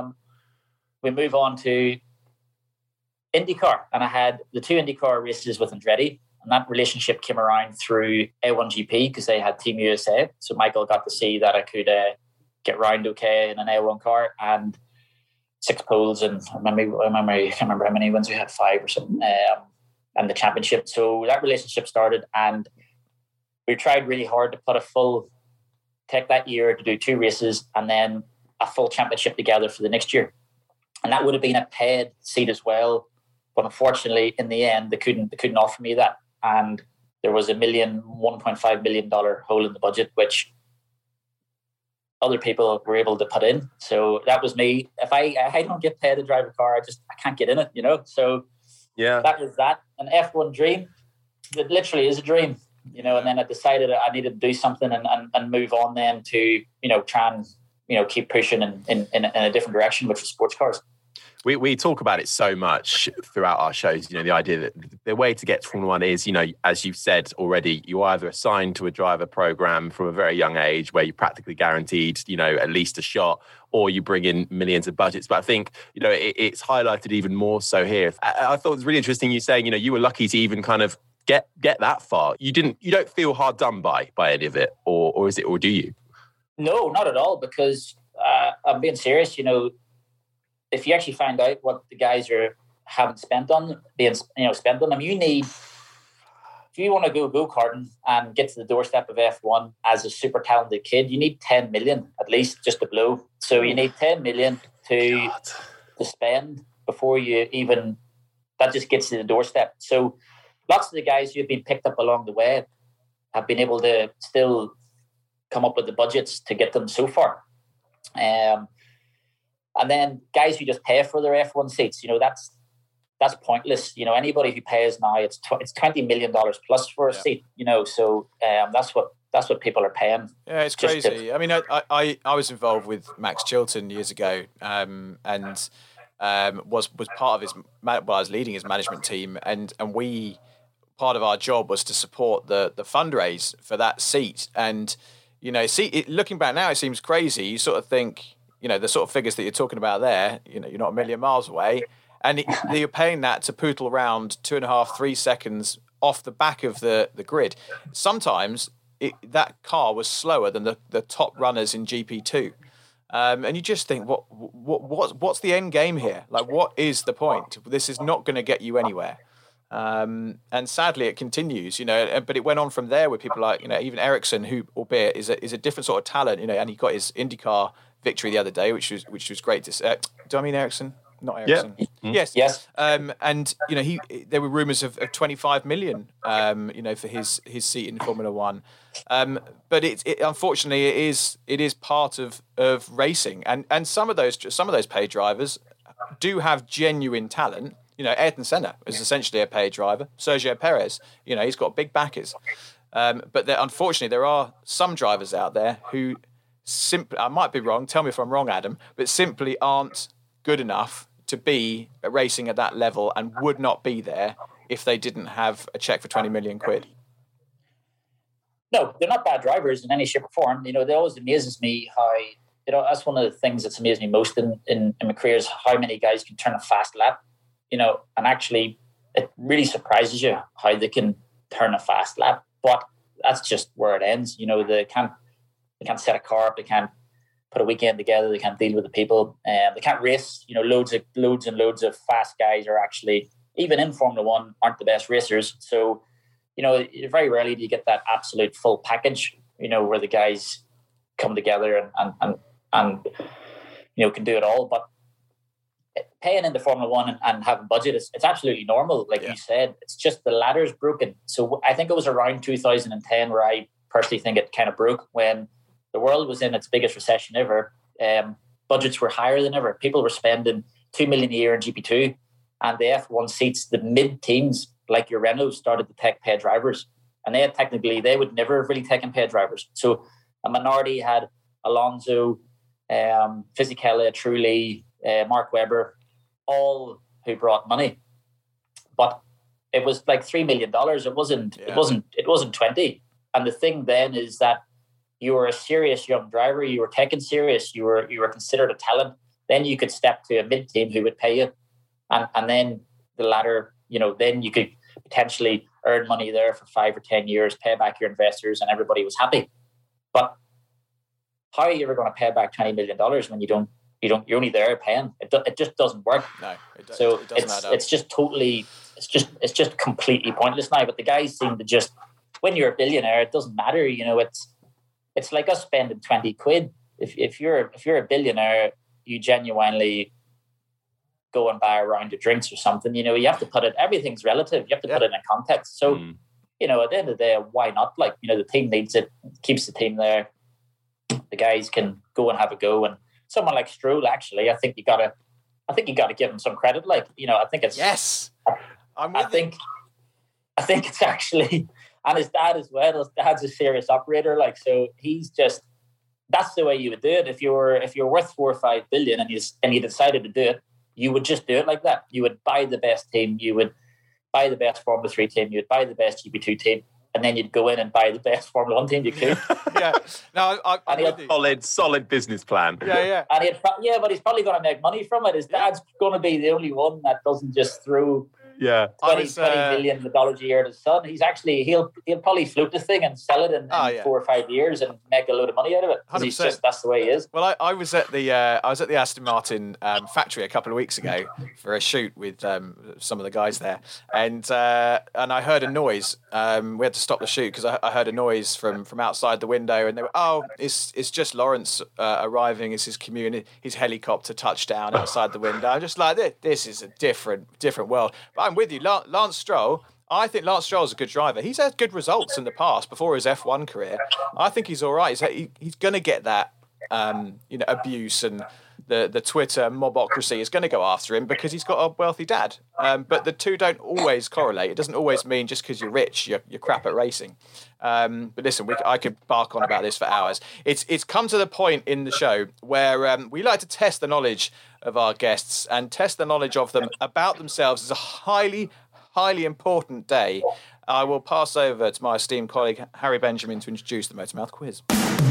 we move on to IndyCar. And I had the 2 IndyCar races with Andretti. And that relationship came around through A1GP because they had Team USA. So Michael got to see that I could get round okay in an A1 car, and 6 poles. And I can't remember how many wins we had, 5 or something, and the championship. So that relationship started, and we tried really hard to take that year to do 2 races and then a full championship together for the next year. And that would have been a paid seat as well. But unfortunately, in the end, they couldn't offer me that. And there was $1.5 million hole in the budget, which other people were able to put in. So that was me. If I don't get paid to drive a car, I can't get in it, So yeah, that was that. An F1 dream. It literally is a dream, And then I decided I needed to do something and move on then to, try and, keep pushing in a different direction, which was sports cars. We talk about it so much throughout our shows, the idea that the way to get to Formula One is, as you've said already, you're either assigned to a driver program from a very young age where you're practically guaranteed, at least a shot, or you bring in millions of budgets. But I think, it's highlighted even more so here. I thought it was really interesting you saying, you were lucky to even kind of get that far. You don't feel hard done by any of it, or is it, or do you? No, not at all, because I'm being serious, if you actually find out what the guys haven't spent on them, you need, if you want to go karting and get to the doorstep of F1 as a super talented kid, you need 10 million at least just to blow. So you need 10 million to spend before you even, that just gets to the doorstep. So lots of the guys who have been picked up along the way have been able to still come up with the budgets to get them so far. And then guys who just pay for their F1 seats, that's pointless. Anybody who pays now, it's $20 million plus for a seat. So that's what people are paying. Yeah, it's crazy. I mean, I was involved with Max Chilton years ago, and was part of his. I was leading his management team, and we, part of our job was to support the fundraise for that seat. And looking back now, it seems crazy. You sort of think, the sort of figures that you're talking about there, you're not a million miles away. And you're paying that to poodle around 2.5-3 seconds off the back of the grid. Sometimes that car was slower than the top runners in GP2. And you just think, what's the end game here? Like, what is the point? This is not going to get you anywhere. And sadly, it continues, but it went on from there with people like, even Ericsson, who, albeit is a different sort of talent, and he got his IndyCar victory the other day, which was great to see. Do I mean Ericsson? Not Ericsson. Yeah. Yes. And there were rumours of 25 million, for his seat in Formula One. But it unfortunately it is part of racing, and some of those paid drivers do have genuine talent. Ayrton Senna is essentially a paid driver. Sergio Perez, he's got big backers. But unfortunately, there are some drivers out there who simply, I might be wrong, tell me if I'm wrong, Adam, but simply aren't good enough to be racing at that level and would not be there if they didn't have a check for 20 million quid. No, they're not bad drivers in any shape or form. It always amazes me how, that's one of the things that's amazed me most in my career is how many guys can turn a fast lap. And actually it really surprises you how they can turn a fast lap, but that's just where it ends. They can't set a car up, they can't put a weekend together, they can't deal with the people, they can't race. Loads and loads of fast guys are actually, even in Formula One, aren't the best racers. So, very rarely do you get that absolute full package, where the guys come together and can do it all. But paying into Formula One and having budget, it's absolutely normal. Like you said, it's just the ladder's broken. So I think it was around 2010 where I personally think it kind of broke, when the world was in its biggest recession ever. Budgets were higher than ever. People were spending $2 million a year in GP2, and the F1 seats, the mid teams like your Renault, started to take paid drivers, and they would never have really taken paid drivers. So a minority had Alonso, Fisichella, Trulli, Mark Webber, all who brought money, but it was like $3 million. It wasn't 20. And the thing then is that you were a serious young driver. You were taken serious. You were considered a talent. Then you could step to a mid team who would pay you, and then the ladder. Then you could potentially earn money there for 5 or 10 years, pay back your investors, and everybody was happy. But how are you ever going to pay back $20 million when you're only there paying? It just doesn't work. No, it doesn't. It's just completely pointless now. But the guys seem to just, when you're a billionaire, it doesn't matter. It's like us spending 20 quid. If you're a billionaire, you genuinely go and buy a round of drinks or something. You have to put it. Everything's relative. You have to put it in context. So at the end of the day, why not? Like, the team needs it. Keeps the team there. The guys can go and have a go. And someone like Stroll, actually, I think you gotta give him some credit. Like, I think it's I think it's actually, and his dad as well. His dad's a serious operator. Like, so he's just, that's the way you would do it. If you're worth 4 or 5 billion and you decided to do it, you would just do it like that. You would buy the best team. You would buy the best Formula 3 team. You would buy the best GP2 team. And then you'd go in and buy the best Formula 1 team you could. No, solid business plan. Yeah. And but he's probably going to make money from it. His dad's going to be the only one that doesn't just throw $20 million a year to his son. He's actually, he'll probably float the thing and sell it in 4 or 5 years and make a load of money out of it. 100%. That's the way he is. Well, I was at the Aston Martin factory a couple of weeks ago for a shoot with some of the guys there, and I heard a noise. We had to stop the shoot because I heard a noise from outside the window, and they were, it's just Lawrence arriving. It's his his helicopter touchdown outside the window. I'm just like, this is a different world. But I'm with you, Lance Stroll. I think Lance Stroll is a good driver. He's had good results in the past before his F1 career. I think he's all right. He's going to get that abuse, and the Twitter mobocracy is going to go after him because he's got a wealthy dad. But the two don't always correlate. It doesn't always mean just because you're rich, you're crap at racing. But listen, I could bark on about this for hours. It's come to the point in the show where we like to test the knowledge of our guests and test the knowledge of them about themselves. It's a highly, highly important day. I will pass over to my esteemed colleague Harry Benjamin to introduce the Motormouth quiz.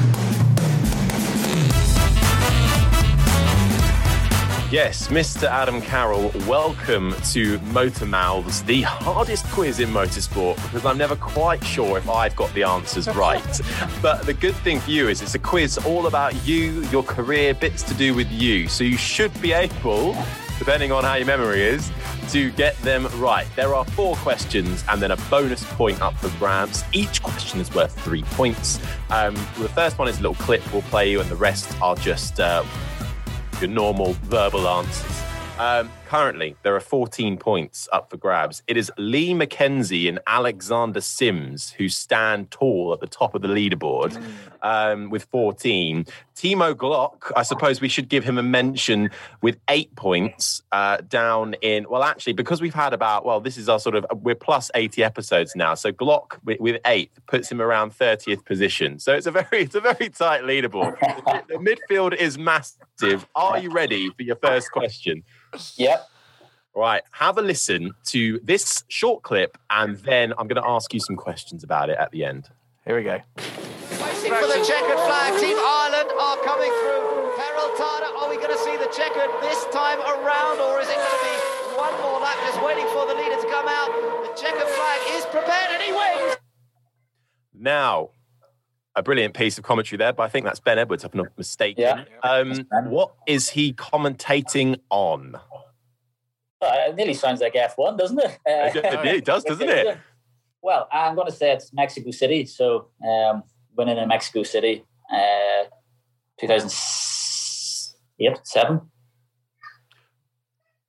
Yes, Mr. Adam Carroll, welcome to Motormouths, the hardest quiz in motorsport, because I'm never quite sure if I've got the answers right. But the good thing for you is it's a quiz all about you, your career, bits to do with you. So you should be able, depending on how your memory is, to get them right. There are 4 questions and then a bonus point up for grabs. Each question is worth 3 points. The first one is a little clip we'll play you, and the rest are just your normal verbal answers. Currently, there are 14 points up for grabs. It is Lee McKenzie and Alexander Sims who stand tall at the top of the leaderboard with 14. Timo Glock, I suppose we should give him a mention with 8 points down in, well, actually, because we've had this is our we're plus 80 episodes now. So Glock with 8 puts him around 30th position. So it's a very tight leaderboard. The midfield is massive. Are you ready for your first question? Yep. Right, have a listen to this short clip, and then I'm going to ask you some questions about it at the end. Here we go. Waiting for the checkered flag. Team Ireland are coming through. Peraltada, are we going to see the checkered this time around, or is it going to be one more lap just waiting for the leader to come out? The checkered flag is prepared, and he wins. Now, a brilliant piece of commentary there, but I think that's Ben Edwards, if I'm not mistaken. Yeah. What is he commentating on? It nearly sounds like F1, doesn't it? It does, doesn't it? Well, I'm going to say it's Mexico City. So, winning in Mexico City, 2008, 7.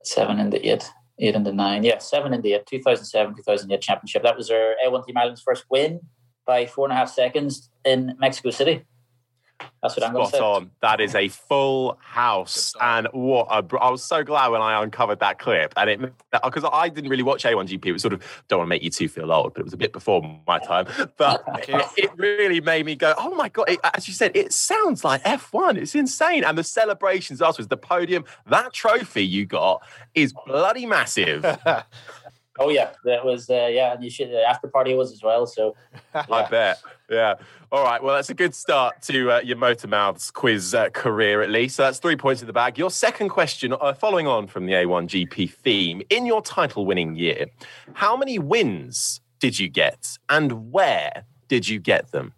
7 into 8, 8 into 9. Yeah, 7 into 8, 2007, 2008 championship. That was our A1 Team Ireland's first win by 4.5 seconds in Mexico City. That's what I'm going to say. Spot on. That is a full house. And I was so glad when I uncovered that clip. And because I didn't really watch A1GP. It was sort of, don't want to make you two feel old, but it was a bit before my time. But it really made me go, oh my God, as you said, it sounds like F1. It's insane. And the celebrations afterwards, the podium, that trophy you got is bloody massive. Oh, yeah. That was, and you should, the after party was as well. So, yeah. I bet. Yeah. All right. Well, that's a good start to your Motormouths quiz career, at least. So that's 3 points in the bag. Your second question, following on from the A1GP theme, in your title-winning year, how many wins did you get and where did you get them?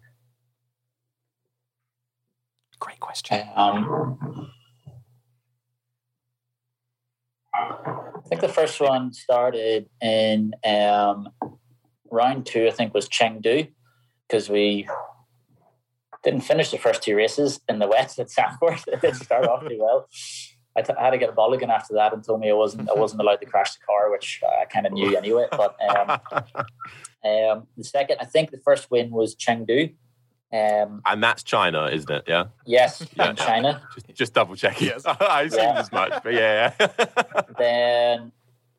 Great question. I think the first one started in round 2, I think was Chengdu, because we didn't finish the first 2 races in the wet at Zandvoort. It didn't start off too well. I had to get a mulligan after that and told me I wasn't allowed to crash the car, which I kind of knew anyway. But the second, I think the first win was Chengdu. And that's China, isn't it? Yeah. Yes, in China. Just double checking. Yes. I assumed as much, but yeah. Then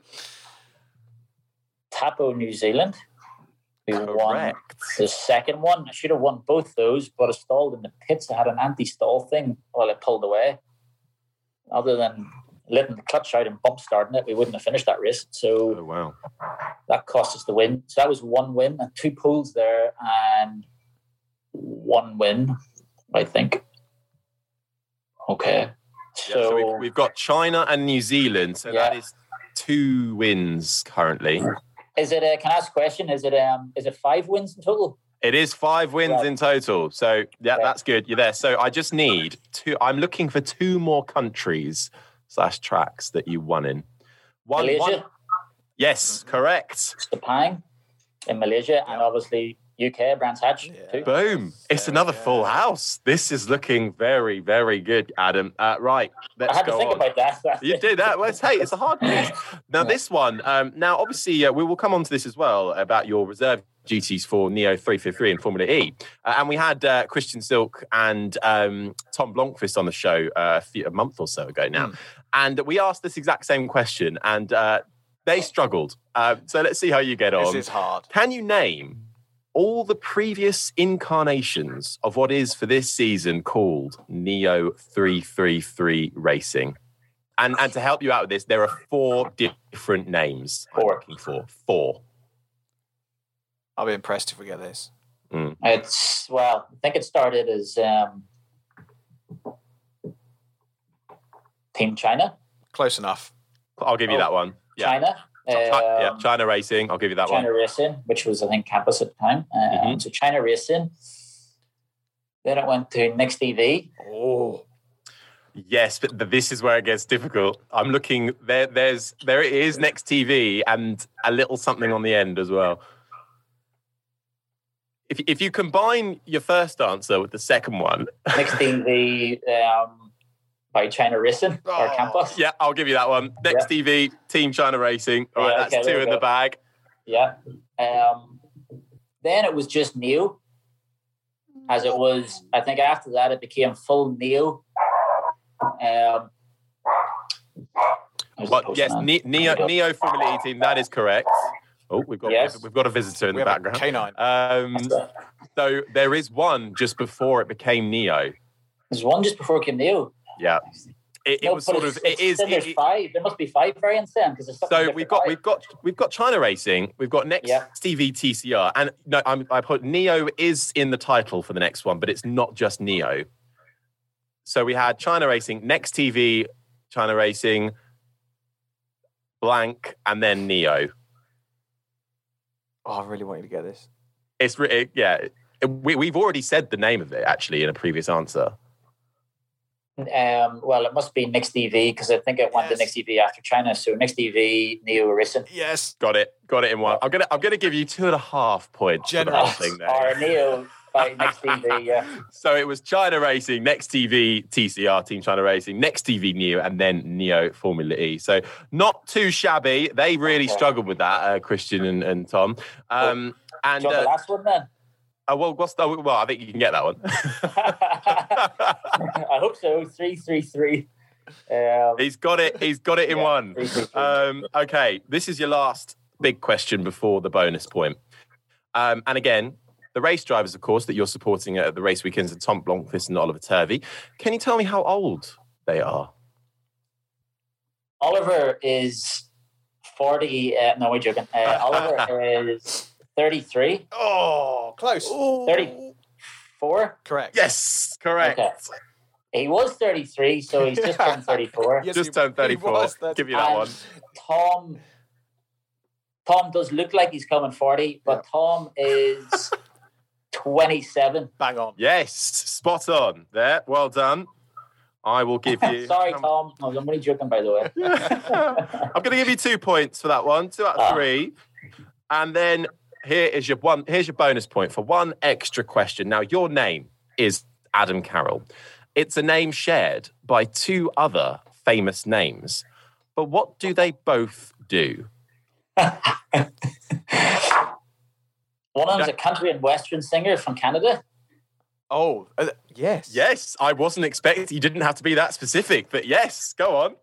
Tapo, New Zealand. We won the second one. I should have won both those, but I stalled in the pits. I had an anti-stall thing while I pulled away. Other than letting the clutch out and bump starting it, we wouldn't have finished that race. So that cost us the win. So that was 1 win and 2 poles there and 1 win, I think. Okay. So we've got China and New Zealand. So that is 2 wins currently. Is it? Can I ask a question? Is it 5 wins in total? It is 5 wins in total. So that's good. You're there. So I just need 2. I'm looking for 2 more countries / tracks that you won in. Malaysia. Yes, correct. Sepang in Malaysia, and obviously UK, Brands Hatch too. Boom. It's another full house. This is looking very, very good, Adam. Right. Let's I had go to think on. about that. You did that. Well, it's a hard quiz. Now, this one, now, obviously, we will come on to this as well about your reserve duties for Neo 353 and Formula E. And we had Christian Silk and Tom Blomqvist on the show a month or so ago now. And we asked this exact same question, and they struggled. So let's see how you get on. This is hard. Can you name all the previous incarnations of what is for this season called Neo 333 Racing? And to help you out with this, there are 4 different names I'm looking for. 4. I'll be impressed if we get this. I think it started as Team China. Close enough. I'll give you that one. Yeah. China. China Racing. I'll give you that one. China Racing, which was, I think, Campus at the time. So China Racing. Then it went to Next EV. Oh. Yes, but this is where it gets difficult. I'm looking, there it is, Next TV, and a little something on the end as well. If you combine your first answer with the second one. Next TV by China Racing or Campus. Yeah, I'll give you that one. Next TV, Team China Racing. All right, that's 2 in the bag. Yeah. Then it was just Neo. As it was, I think after that it became full Neo. Yes, Neo Formula E team. That is correct. Oh, we've got a visitor in the background. K9. So there is one just before it became Neo. There's one just before it became Neo. Yeah. It was sort of. It is. There's 5. There must be 5 variants then, because so we've got China Racing. We've got Next TV TCR, and no, I put Neo is in the title for the next one, but it's not just Neo. So we had China Racing, Next TV, China Racing, blank, and then Neo. Oh, I really want you to get this. It's we've already said the name of it actually in a previous answer. Well, it must be Next EV because I think it went to Next EV after China. So Next EV, Neo Racing. Yes, got it in one. I'm gonna give you 2.5 points. Generous. Or Neo by Next TV, yeah. So it was China Racing, Next TV, TCR, Team China Racing, Next TV Neo, and then Neo Formula E. So not too shabby. They really struggled with that, Christian and Tom. And the last one then? Well, I think you can get that one. I hope so. 333. He's got it in one. Okay, this is your last big question before the bonus point. And again, the race drivers, of course, that you're supporting at the race weekends are Tom Blomqvist and Oliver Turvey. Can you tell me how old they are? Oliver is 40. No, we're joking. Oliver is 33. Oh, close. 34? Correct. Yes, correct. Okay. He was 33, so he's just turned 34. Yes, just turned 34. Give you that one. Tom does look like he's coming 40, but Tom is 27. Bang on. Yes, spot on. There, well done. I will give you... Sorry, Tom. I'm only joking, by the way. I'm going to give you 2 points for that one. 2 out of 3. And then here's your bonus point for one extra question. Now, your name is Adam Carroll. It's a name shared by 2 other famous names. But what do they both do? One of them's a country and western singer from Canada. Oh, yes. Yes, I wasn't expecting... You didn't have to be that specific, but yes, go on.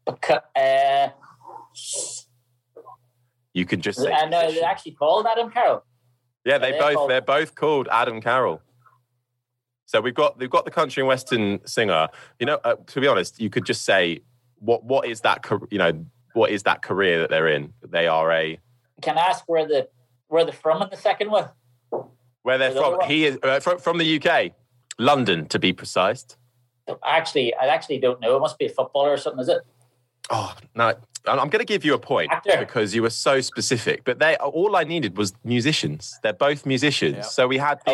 You can just say... And they're actually called Adam Carroll. Yeah, they're both called Adam Carroll. So we've got the country and western singer. You know, to be honest, you could just say what is that career that they're in? They are a... Can I ask where they're from in the second one? Where they're from? He is from the UK, London to be precise. I actually don't know. It must be a footballer or something, is it? Oh no! I'm going to give you a point because you were so specific. But all I needed was musicians. They're both musicians. Yeah. So we had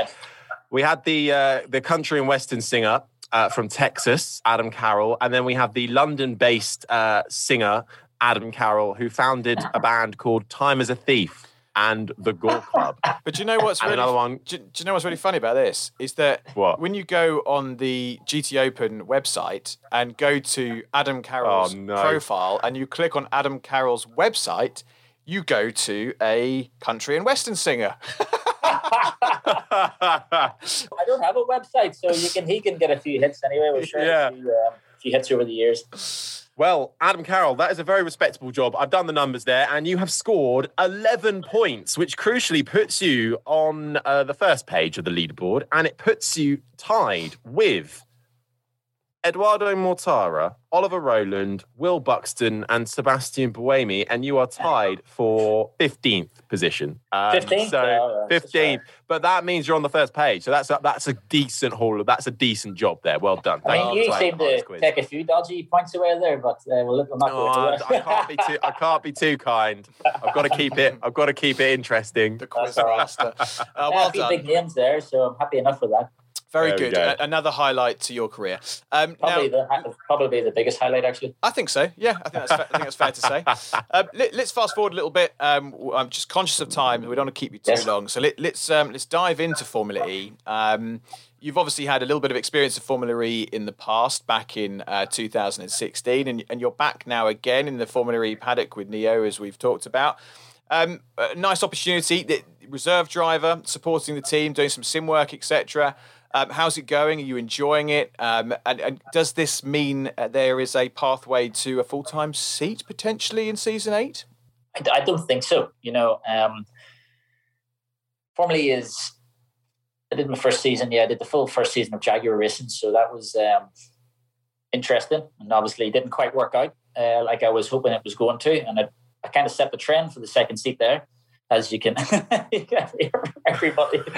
the country and western singer from Texas, Adam Carroll, and then we have the London-based singer Adam Carroll, who founded a band called Time as a Thief and the Gore Club. But do you know what's really another one? Do you know what's really funny about this is that when you go on the GT Open website and go to Adam Carroll's profile and you click on Adam Carroll's website, you go to a country and western singer. I don't have a website, so he can get a few hits anyway. We're sure a few hits over the years. Well, Adam Carroll, that is a very respectable job. I've done the numbers there, and you have scored 11 points, which crucially puts you on the first page of the leaderboard, and it puts you tied with Eduardo Mortara, Oliver Rowland, Will Buxton, and Sebastian Buemi, and you are tied for 15th position. 15th? So 15th, but that means you're on the first page. So that's a decent haul. That's a decent job there. Well done. You seem to take a few dodgy points away there, but we'll not go into it. I can't be too kind. I've got to keep it interesting. The quiz master. Well done. Big names there, so I'm happy enough with that. Very good. Another highlight to your career. Probably the biggest highlight, actually. I think so. Yeah, I think that's fair to say. Let's fast forward a little bit. I'm just conscious of time. We don't want to keep you too long. So let's dive into Formula E. You've obviously had a little bit of experience of Formula E in the past, back in 2016, and you're back now again in the Formula E paddock with Neo, as we've talked about. Nice opportunity. The reserve driver, supporting the team, doing some sim work, etc. How's it going? Are you enjoying it? And does this mean there is a pathway to a full-time seat potentially in Season 8? I don't think so. Formula E is... I did my first season. Yeah, I did the full first season of Jaguar Racing, so that was interesting. And obviously it didn't quite work out like I was hoping it was going to. And I kind of set the trend for the second seat there. As you can, everybody,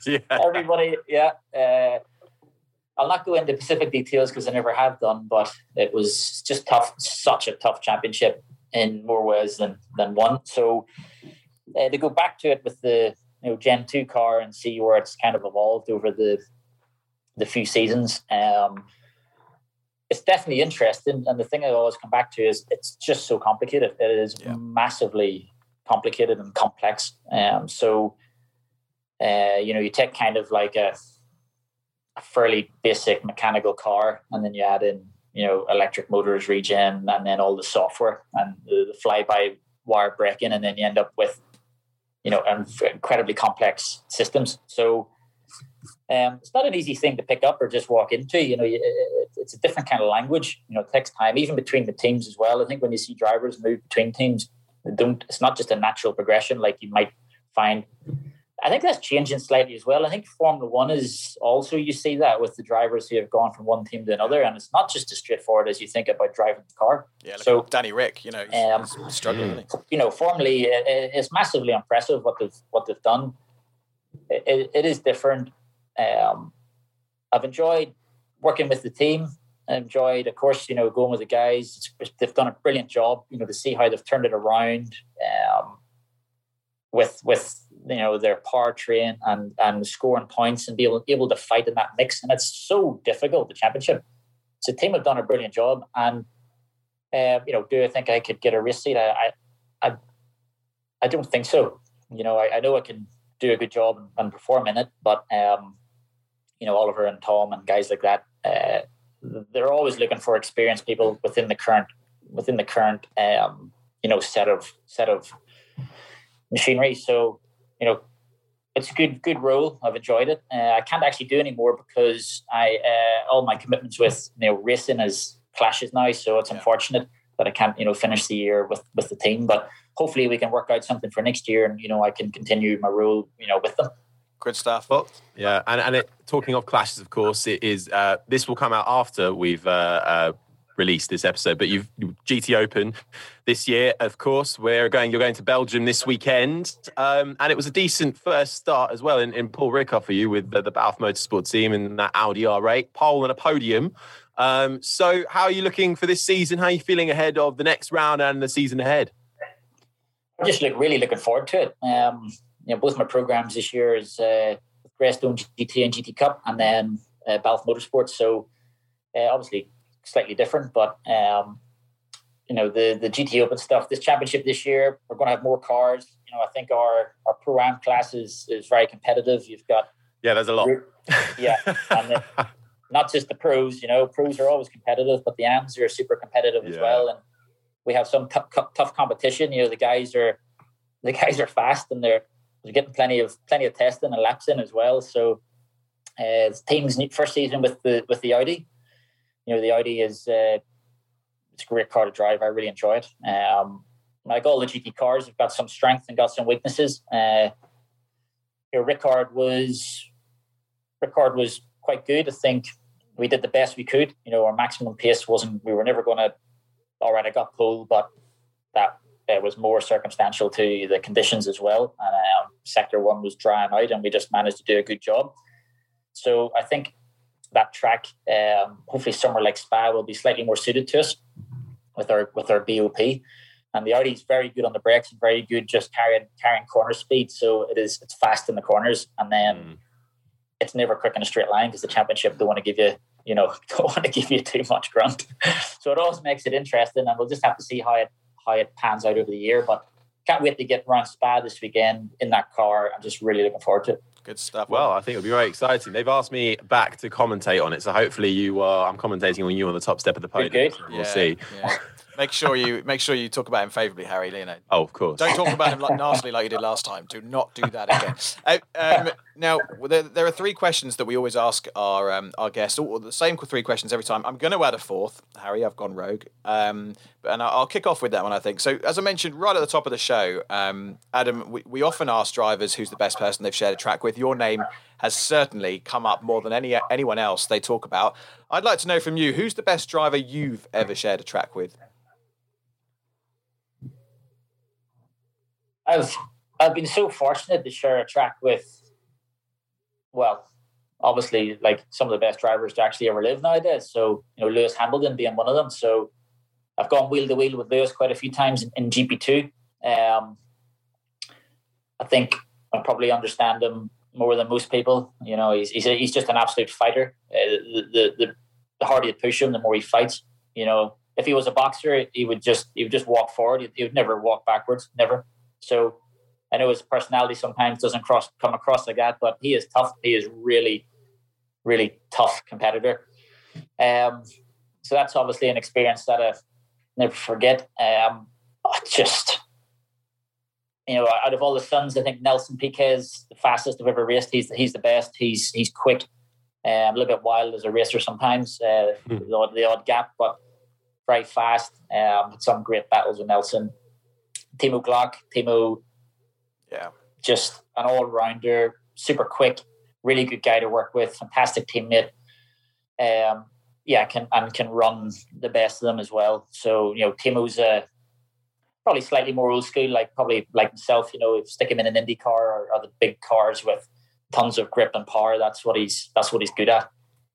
I'll not go into specific details because I never have done, but it was just tough, such a tough championship in more ways than one. So to go back to it with the Gen 2 car and see where it's kind of evolved over the few seasons, it's definitely interesting. And the thing I always come back to is it's just so complicated. It is massively complicated and complex. So You take kind of like a fairly basic mechanical car, and then you add in, electric motors, regen, and then all the software and the fly-by-wire braking, and then you end up with, incredibly complex systems. So it's not an easy thing to pick up or just walk into. It's a different kind of language. It takes time, even between the teams as well. I think when you see drivers move between teams, it's not just a natural progression like you might find. I think that's changing slightly as well. I think Formula One is also, you see that with the drivers who have gone from one team to another, and it's not just as straightforward as you think about driving the car. Yeah, so Danny Rick, he's struggling. Formally, it's massively impressive what they've done. It is different. I've enjoyed working with the team. I enjoyed, of course, going with the guys. They've done a brilliant job. To see how they've turned it around. With their powertrain and scoring points and be able to fight in that mix, and it's so difficult, the championship. So the team have done a brilliant job, and do I think I could get a race seat? I don't think so. I know I can do a good job and perform in it, but Oliver and Tom and guys like that, they're always looking for experienced people within the current set of machinery. So it's a good role. I've enjoyed it. I can't actually do any more because all my commitments with racing clashes now. So it's unfortunate that I can't finish the year with the team. But hopefully we can work out something for next year, and I can continue my role with them. Good stuff. Well, yeah, and talking of clashes, of course, it is. This will come out after we've released this episode, but you've GT Open this year, of course. You're going to Belgium this weekend, and it was a decent first start as well in Paul Ricard for you with the Balf Motorsport team and that Audi R8 pole and a podium. So how are you looking for this season? How are you feeling ahead of the next round and the season ahead? I'm just really looking forward to it. Both my programs this year is Greystone GT and GT Cup, and then Balf Motorsport. So obviously slightly different, but the GT Open stuff, this championship this year, we're going to have more cars. I think our Pro-Am class is very competitive. You've got there's a lot. And not just the pros. Pros are always competitive, but the AMs are super competitive as well. And we have some tough competition. The guys are fast, and they're getting plenty of testing and laps in as well. So it's team's first season with the Audi. The Audi is it's a great car to drive. I really enjoy it. Like all the GT cars, have got some strength and got some weaknesses. Ricard was quite good. I think we did the best we could. Our maximum pace we were never going to. All right, I got pole, but that was more circumstantial to the conditions as well. And Sector 1 was drying out, and we just managed to do a good job. So I think that track, hopefully somewhere like Spa, will be slightly more suited to us with our BOP. And the Audi is very good on the brakes and very good just carrying corner speed. So it's fast in the corners, and then it's never quick in a straight line because the championship don't want to give you too much grunt. So it always makes it interesting, and we'll just have to see how it pans out over the year. But can't wait to get around Spa this weekend in that car. I'm just really looking forward to it. Good stuff. Well, I think it'll be very exciting. They've asked me back to commentate on it, so hopefully I'm commentating on you on the top step of the podium. Good. We'll see. Yeah. Make sure you talk about him favourably, Harry. Oh, of course. Don't talk about him nastily like you did last time. Do not do that again. Now, there are three questions that we always ask our guests. All the same three questions every time. I'm going to add a fourth, Harry. I've gone rogue, and I'll kick off with that one. I think so. As I mentioned right at the top of the show, Adam, we often ask drivers who's the best person they've shared a track with. Your name has certainly come up more than anyone else they talk about. I'd like to know from you, who's the best driver you've ever shared a track with? I've been so fortunate to share a track with, well, obviously like some of the best drivers to actually ever live nowadays. So, Lewis Hamilton being one of them. So I've gone wheel to wheel with Lewis quite a few times in GP2. I think I probably understand him more than most people. He's just an absolute fighter. The harder you push him, the more he fights. If he was a boxer, he would just walk forward. He would never walk backwards, never. So I know his personality sometimes doesn't come across like that, but he is tough. He is really, really tough competitor. So that's obviously an experience that I'll never forget. Just, out of all the sons, I think Nelson Piquet is the fastest I've ever raced. He's the best. He's quick, a little bit wild as a racer sometimes, the odd gap, but very fast. Had some great battles with Nelson. Timo Glock. Just an all-rounder, super quick, really good guy to work with, fantastic teammate. Can run the best of them as well. So, Timo's probably slightly more old school, like himself. Stick him in an Indy car or the big cars with tons of grip and power. That's what he's good at.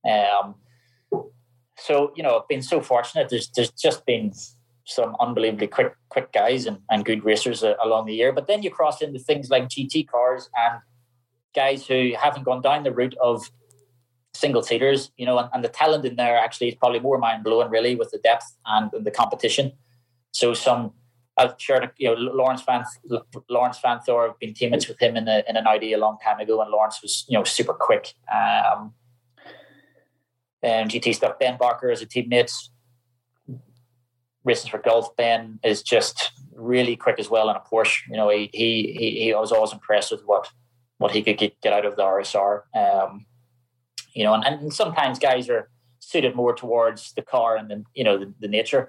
So I've been so fortunate. There's just been some unbelievably quick guys and good racers along the year. But then you cross into things like GT cars and guys who haven't gone down the route of single-seaters, and the talent in there actually is probably more mind-blowing, really, with the depth and the competition. So I've shared, Lawrence Van Thor, I've been teammates with him in an Audi a long time ago, and Lawrence was, super quick. GT stuff, Ben Barker is a teammate. Racing for Gulf, Ben is just really quick as well in a Porsche. He I was always impressed with what he could get out of the RSR. And sometimes guys are suited more towards the car and then the nature.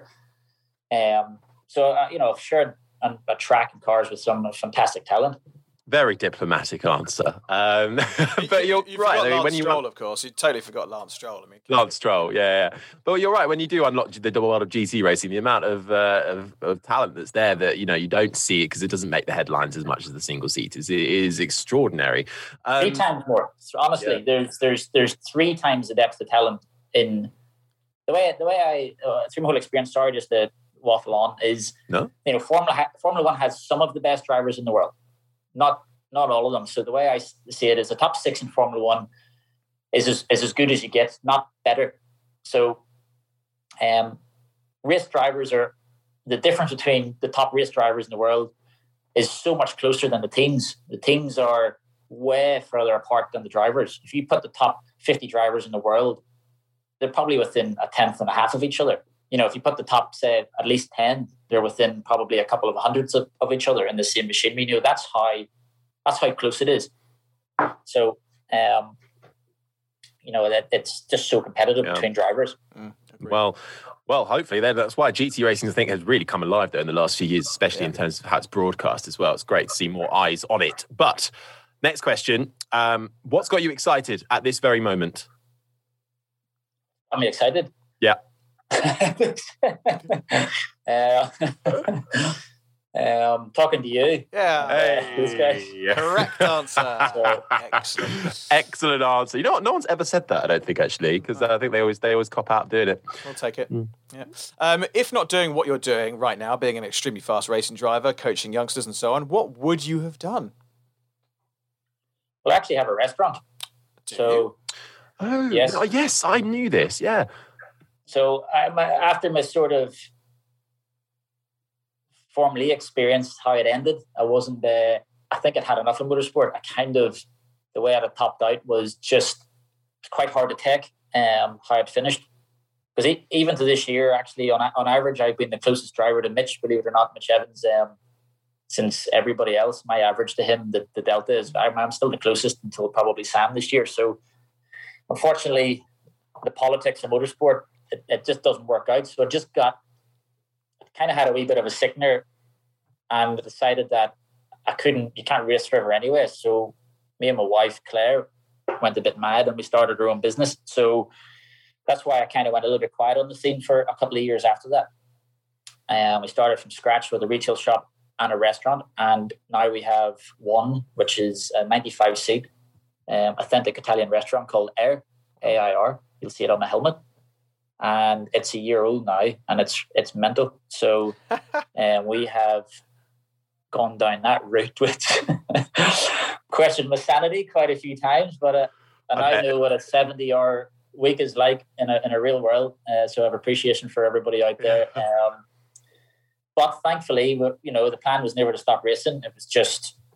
I've shared a track and cars with some fantastic talent. Very diplomatic answer. But you're right. Lance Stroll, of course. You totally forgot Lance Stroll. Lance Stroll, yeah. But you're right. When you do unlock the double world of GT racing, the amount of talent that's there that you don't see it because it doesn't make the headlines as much as the single seaters. It is extraordinary. 3 times more. So honestly, there's 3 times the depth of talent in the way I through my whole experience. Sorry, just to waffle on is Formula One has some of the best drivers in the world. Not all of them. So the way I see it is the top 6 in Formula One is as good as you get, not better. So race drivers are the difference between the top race drivers in the world is so much closer than the teams. The teams are way further apart than the drivers. If you put the top 50 drivers in the world, they're probably within a tenth and a half of each other. If you put the top, say, at least 10, they're within probably a couple of hundreds of each other in the same machinery. That's how close it is. So, that it's just so competitive between drivers. Well, hopefully that's why GT racing, I think, has really come alive though in the last few years, especially in terms of how it's broadcast as well. It's great to see more eyes on it. But next question, what's got you excited at this very moment? I'm excited. Yeah. Talking to you. Yeah. Correct answer. Excellent answer. You know what? No one's ever said that, I don't think, actually, because I think they always cop out doing it. We'll take it. Yeah. If not doing what you're doing right now, being an extremely fast racing driver, coaching youngsters and so on, what would you have done? Well, I actually have a restaurant. Yes, I knew this. Yeah. So after my sort of Formula E experience, how it ended, I think I'd had enough of motorsport. The way I'd have topped out was just quite hard to take how I'd finished. Because even to this year, actually, on average, I've been the closest driver to Mitch, believe it or not, Mitch Evans. Since everybody else, my average to him, the delta is, I'm still the closest until probably Sam this year. So unfortunately, the politics of motorsport, it just doesn't work out. So I kind of had a wee bit of a sickener and decided that you can't race forever anyway. So me and my wife, Claire, went a bit mad and we started our own business. So that's why I kind of went a little bit quiet on the scene for a couple of years after that. We started from scratch with a retail shop and a restaurant. And now we have one, which is a 95-seat authentic Italian restaurant called Air, AIR. You'll see it on my helmet. And it's a year old now, and it's mental. So we have gone down that route, which questioned my sanity quite a few times. But and I know what a 70-hour week is like in a real world. So I have appreciation for everybody out there. But thankfully, the plan was never to stop racing. It was just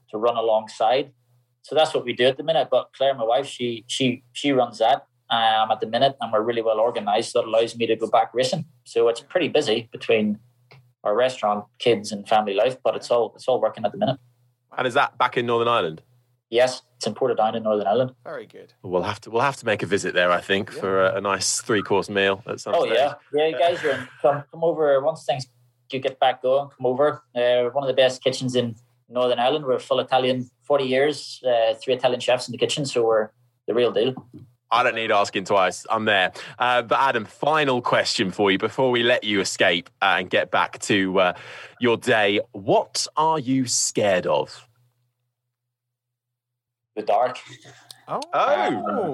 run alongside. So that's what we do at the minute. But Claire, my wife, she runs that at the minute, and we're really well organised. So that allows me to go back racing. So it's pretty busy between our restaurant, kids, and family life. But it's all working at the minute. And is that back in Northern Ireland? Yes, it's in Portadown in Northern Ireland. Very good. We'll have to make a visit there, I think, for a nice 3-course meal at some stage. Yeah, you guys are come over once things do get back going. Come over. One of the best kitchens in Northern Ireland. We're full Italian, 40 years, 3 Italian chefs in the kitchen, so we're the real deal. I don't need asking twice. I'm there. But Adam, final question for you before we let you escape and get back to your day. What are you scared of? The dark. Oh. I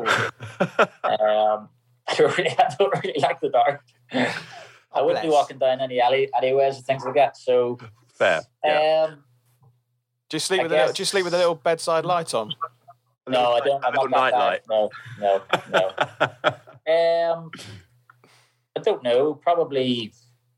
don't really like the dark. I wouldn't be walking down any alleyways and things like that. So fair. Yeah. Just sleep with a little bedside light on. No, I don't. A little night light. No. I don't know. Probably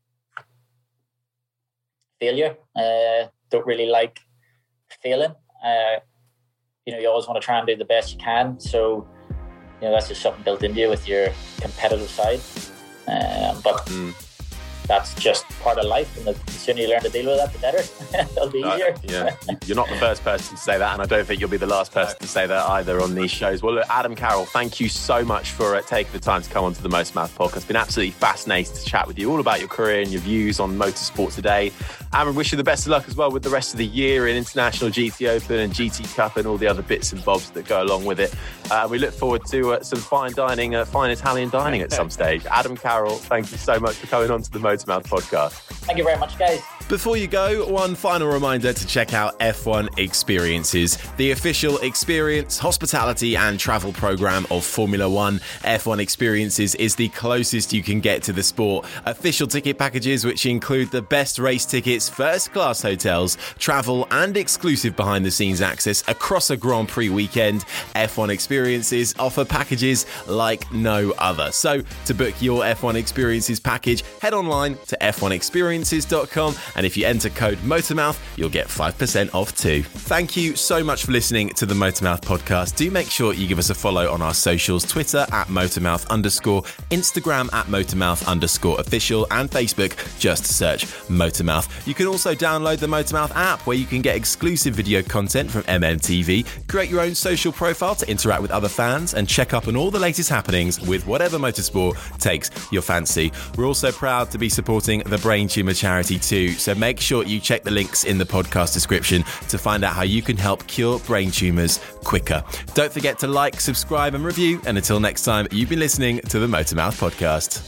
failure. Don't really like failing. You always want to try and do the best you can. So, that's just something built into you with your competitive side. But that's just part of life, and the sooner you learn to deal with that, the better. It'll be easier. Yeah, you're not the first person to say that, and I don't think you'll be the last person to say that either on these shows. Well, look, Adam Carroll, thank you so much for taking the time to come onto the Motormouth podcast. It's been absolutely fascinating to chat with you all about your career and your views on motorsport today. And we wish you the best of luck as well with the rest of the year in International GT Open and GT Cup and all the other bits and bobs that go along with it. We look forward to some fine dining, fine Italian dining at some stage. Adam Carroll, thank you so much for coming on to the Motormouth podcast. Thank you very much, guys. Before you go, one final reminder to check out F1 Experiences, the official experience, hospitality and travel program of Formula One. F1 Experiences is the closest you can get to the sport. Official ticket packages which include the best race tickets, first-class hotels, travel and exclusive behind-the-scenes access across a Grand Prix weekend. F1 Experiences offer packages like no other. So, to book your F1 Experiences package, head online to f1experiences.com. And if you enter code Motormouth, you'll get 5% off too. Thank you so much for listening to the Motormouth podcast. Do make sure you give us a follow on our socials, Twitter @Motormouth_, Instagram @Motormouth_official, and Facebook, just search Motormouth. You can also download the Motormouth app where you can get exclusive video content from MMTV, create your own social profile to interact with other fans, and check up on all the latest happenings with whatever motorsport takes your fancy. We're also proud to be supporting the Brain Tumour charity too, so make sure you check the links in the podcast description to find out how you can help cure brain tumours quicker. Don't forget to like, subscribe and review, and until next time, you've been listening to the Motormouth podcast.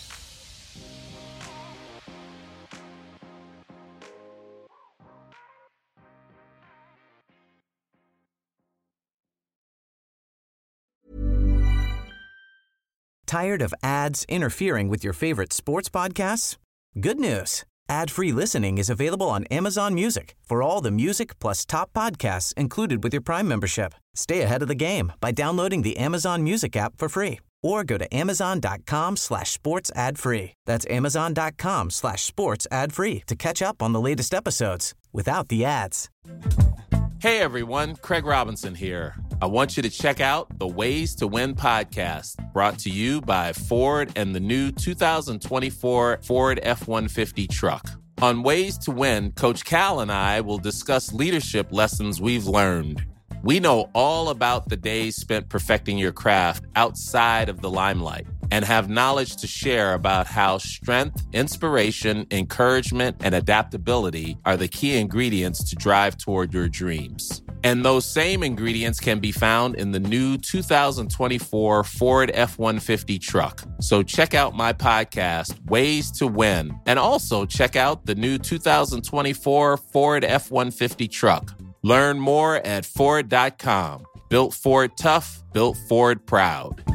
Tired of ads interfering with your favorite sports podcasts? Good news. Ad-free listening is available on Amazon Music for all the music plus top podcasts included with your Prime membership. Stay ahead of the game by downloading the Amazon Music app for free or go to amazon.com/sports ad free. That's amazon.com/sports ad free to catch up on the latest episodes without the ads. Hey everyone, Craig Robinson here. I want you to check out the Ways to Win podcast, brought to you by Ford and the new 2024 Ford F-150 truck. On Ways to Win, Coach Cal and I will discuss leadership lessons we've learned. We know all about the days spent perfecting your craft outside of the limelight and have knowledge to share about how strength, inspiration, encouragement, and adaptability are the key ingredients to drive toward your dreams. And those same ingredients can be found in the new 2024 Ford F-150 truck. So check out my podcast, Ways to Win, and also check out the new 2024 Ford F-150 truck. Learn more at Ford.com. Built Ford tough, built Ford proud.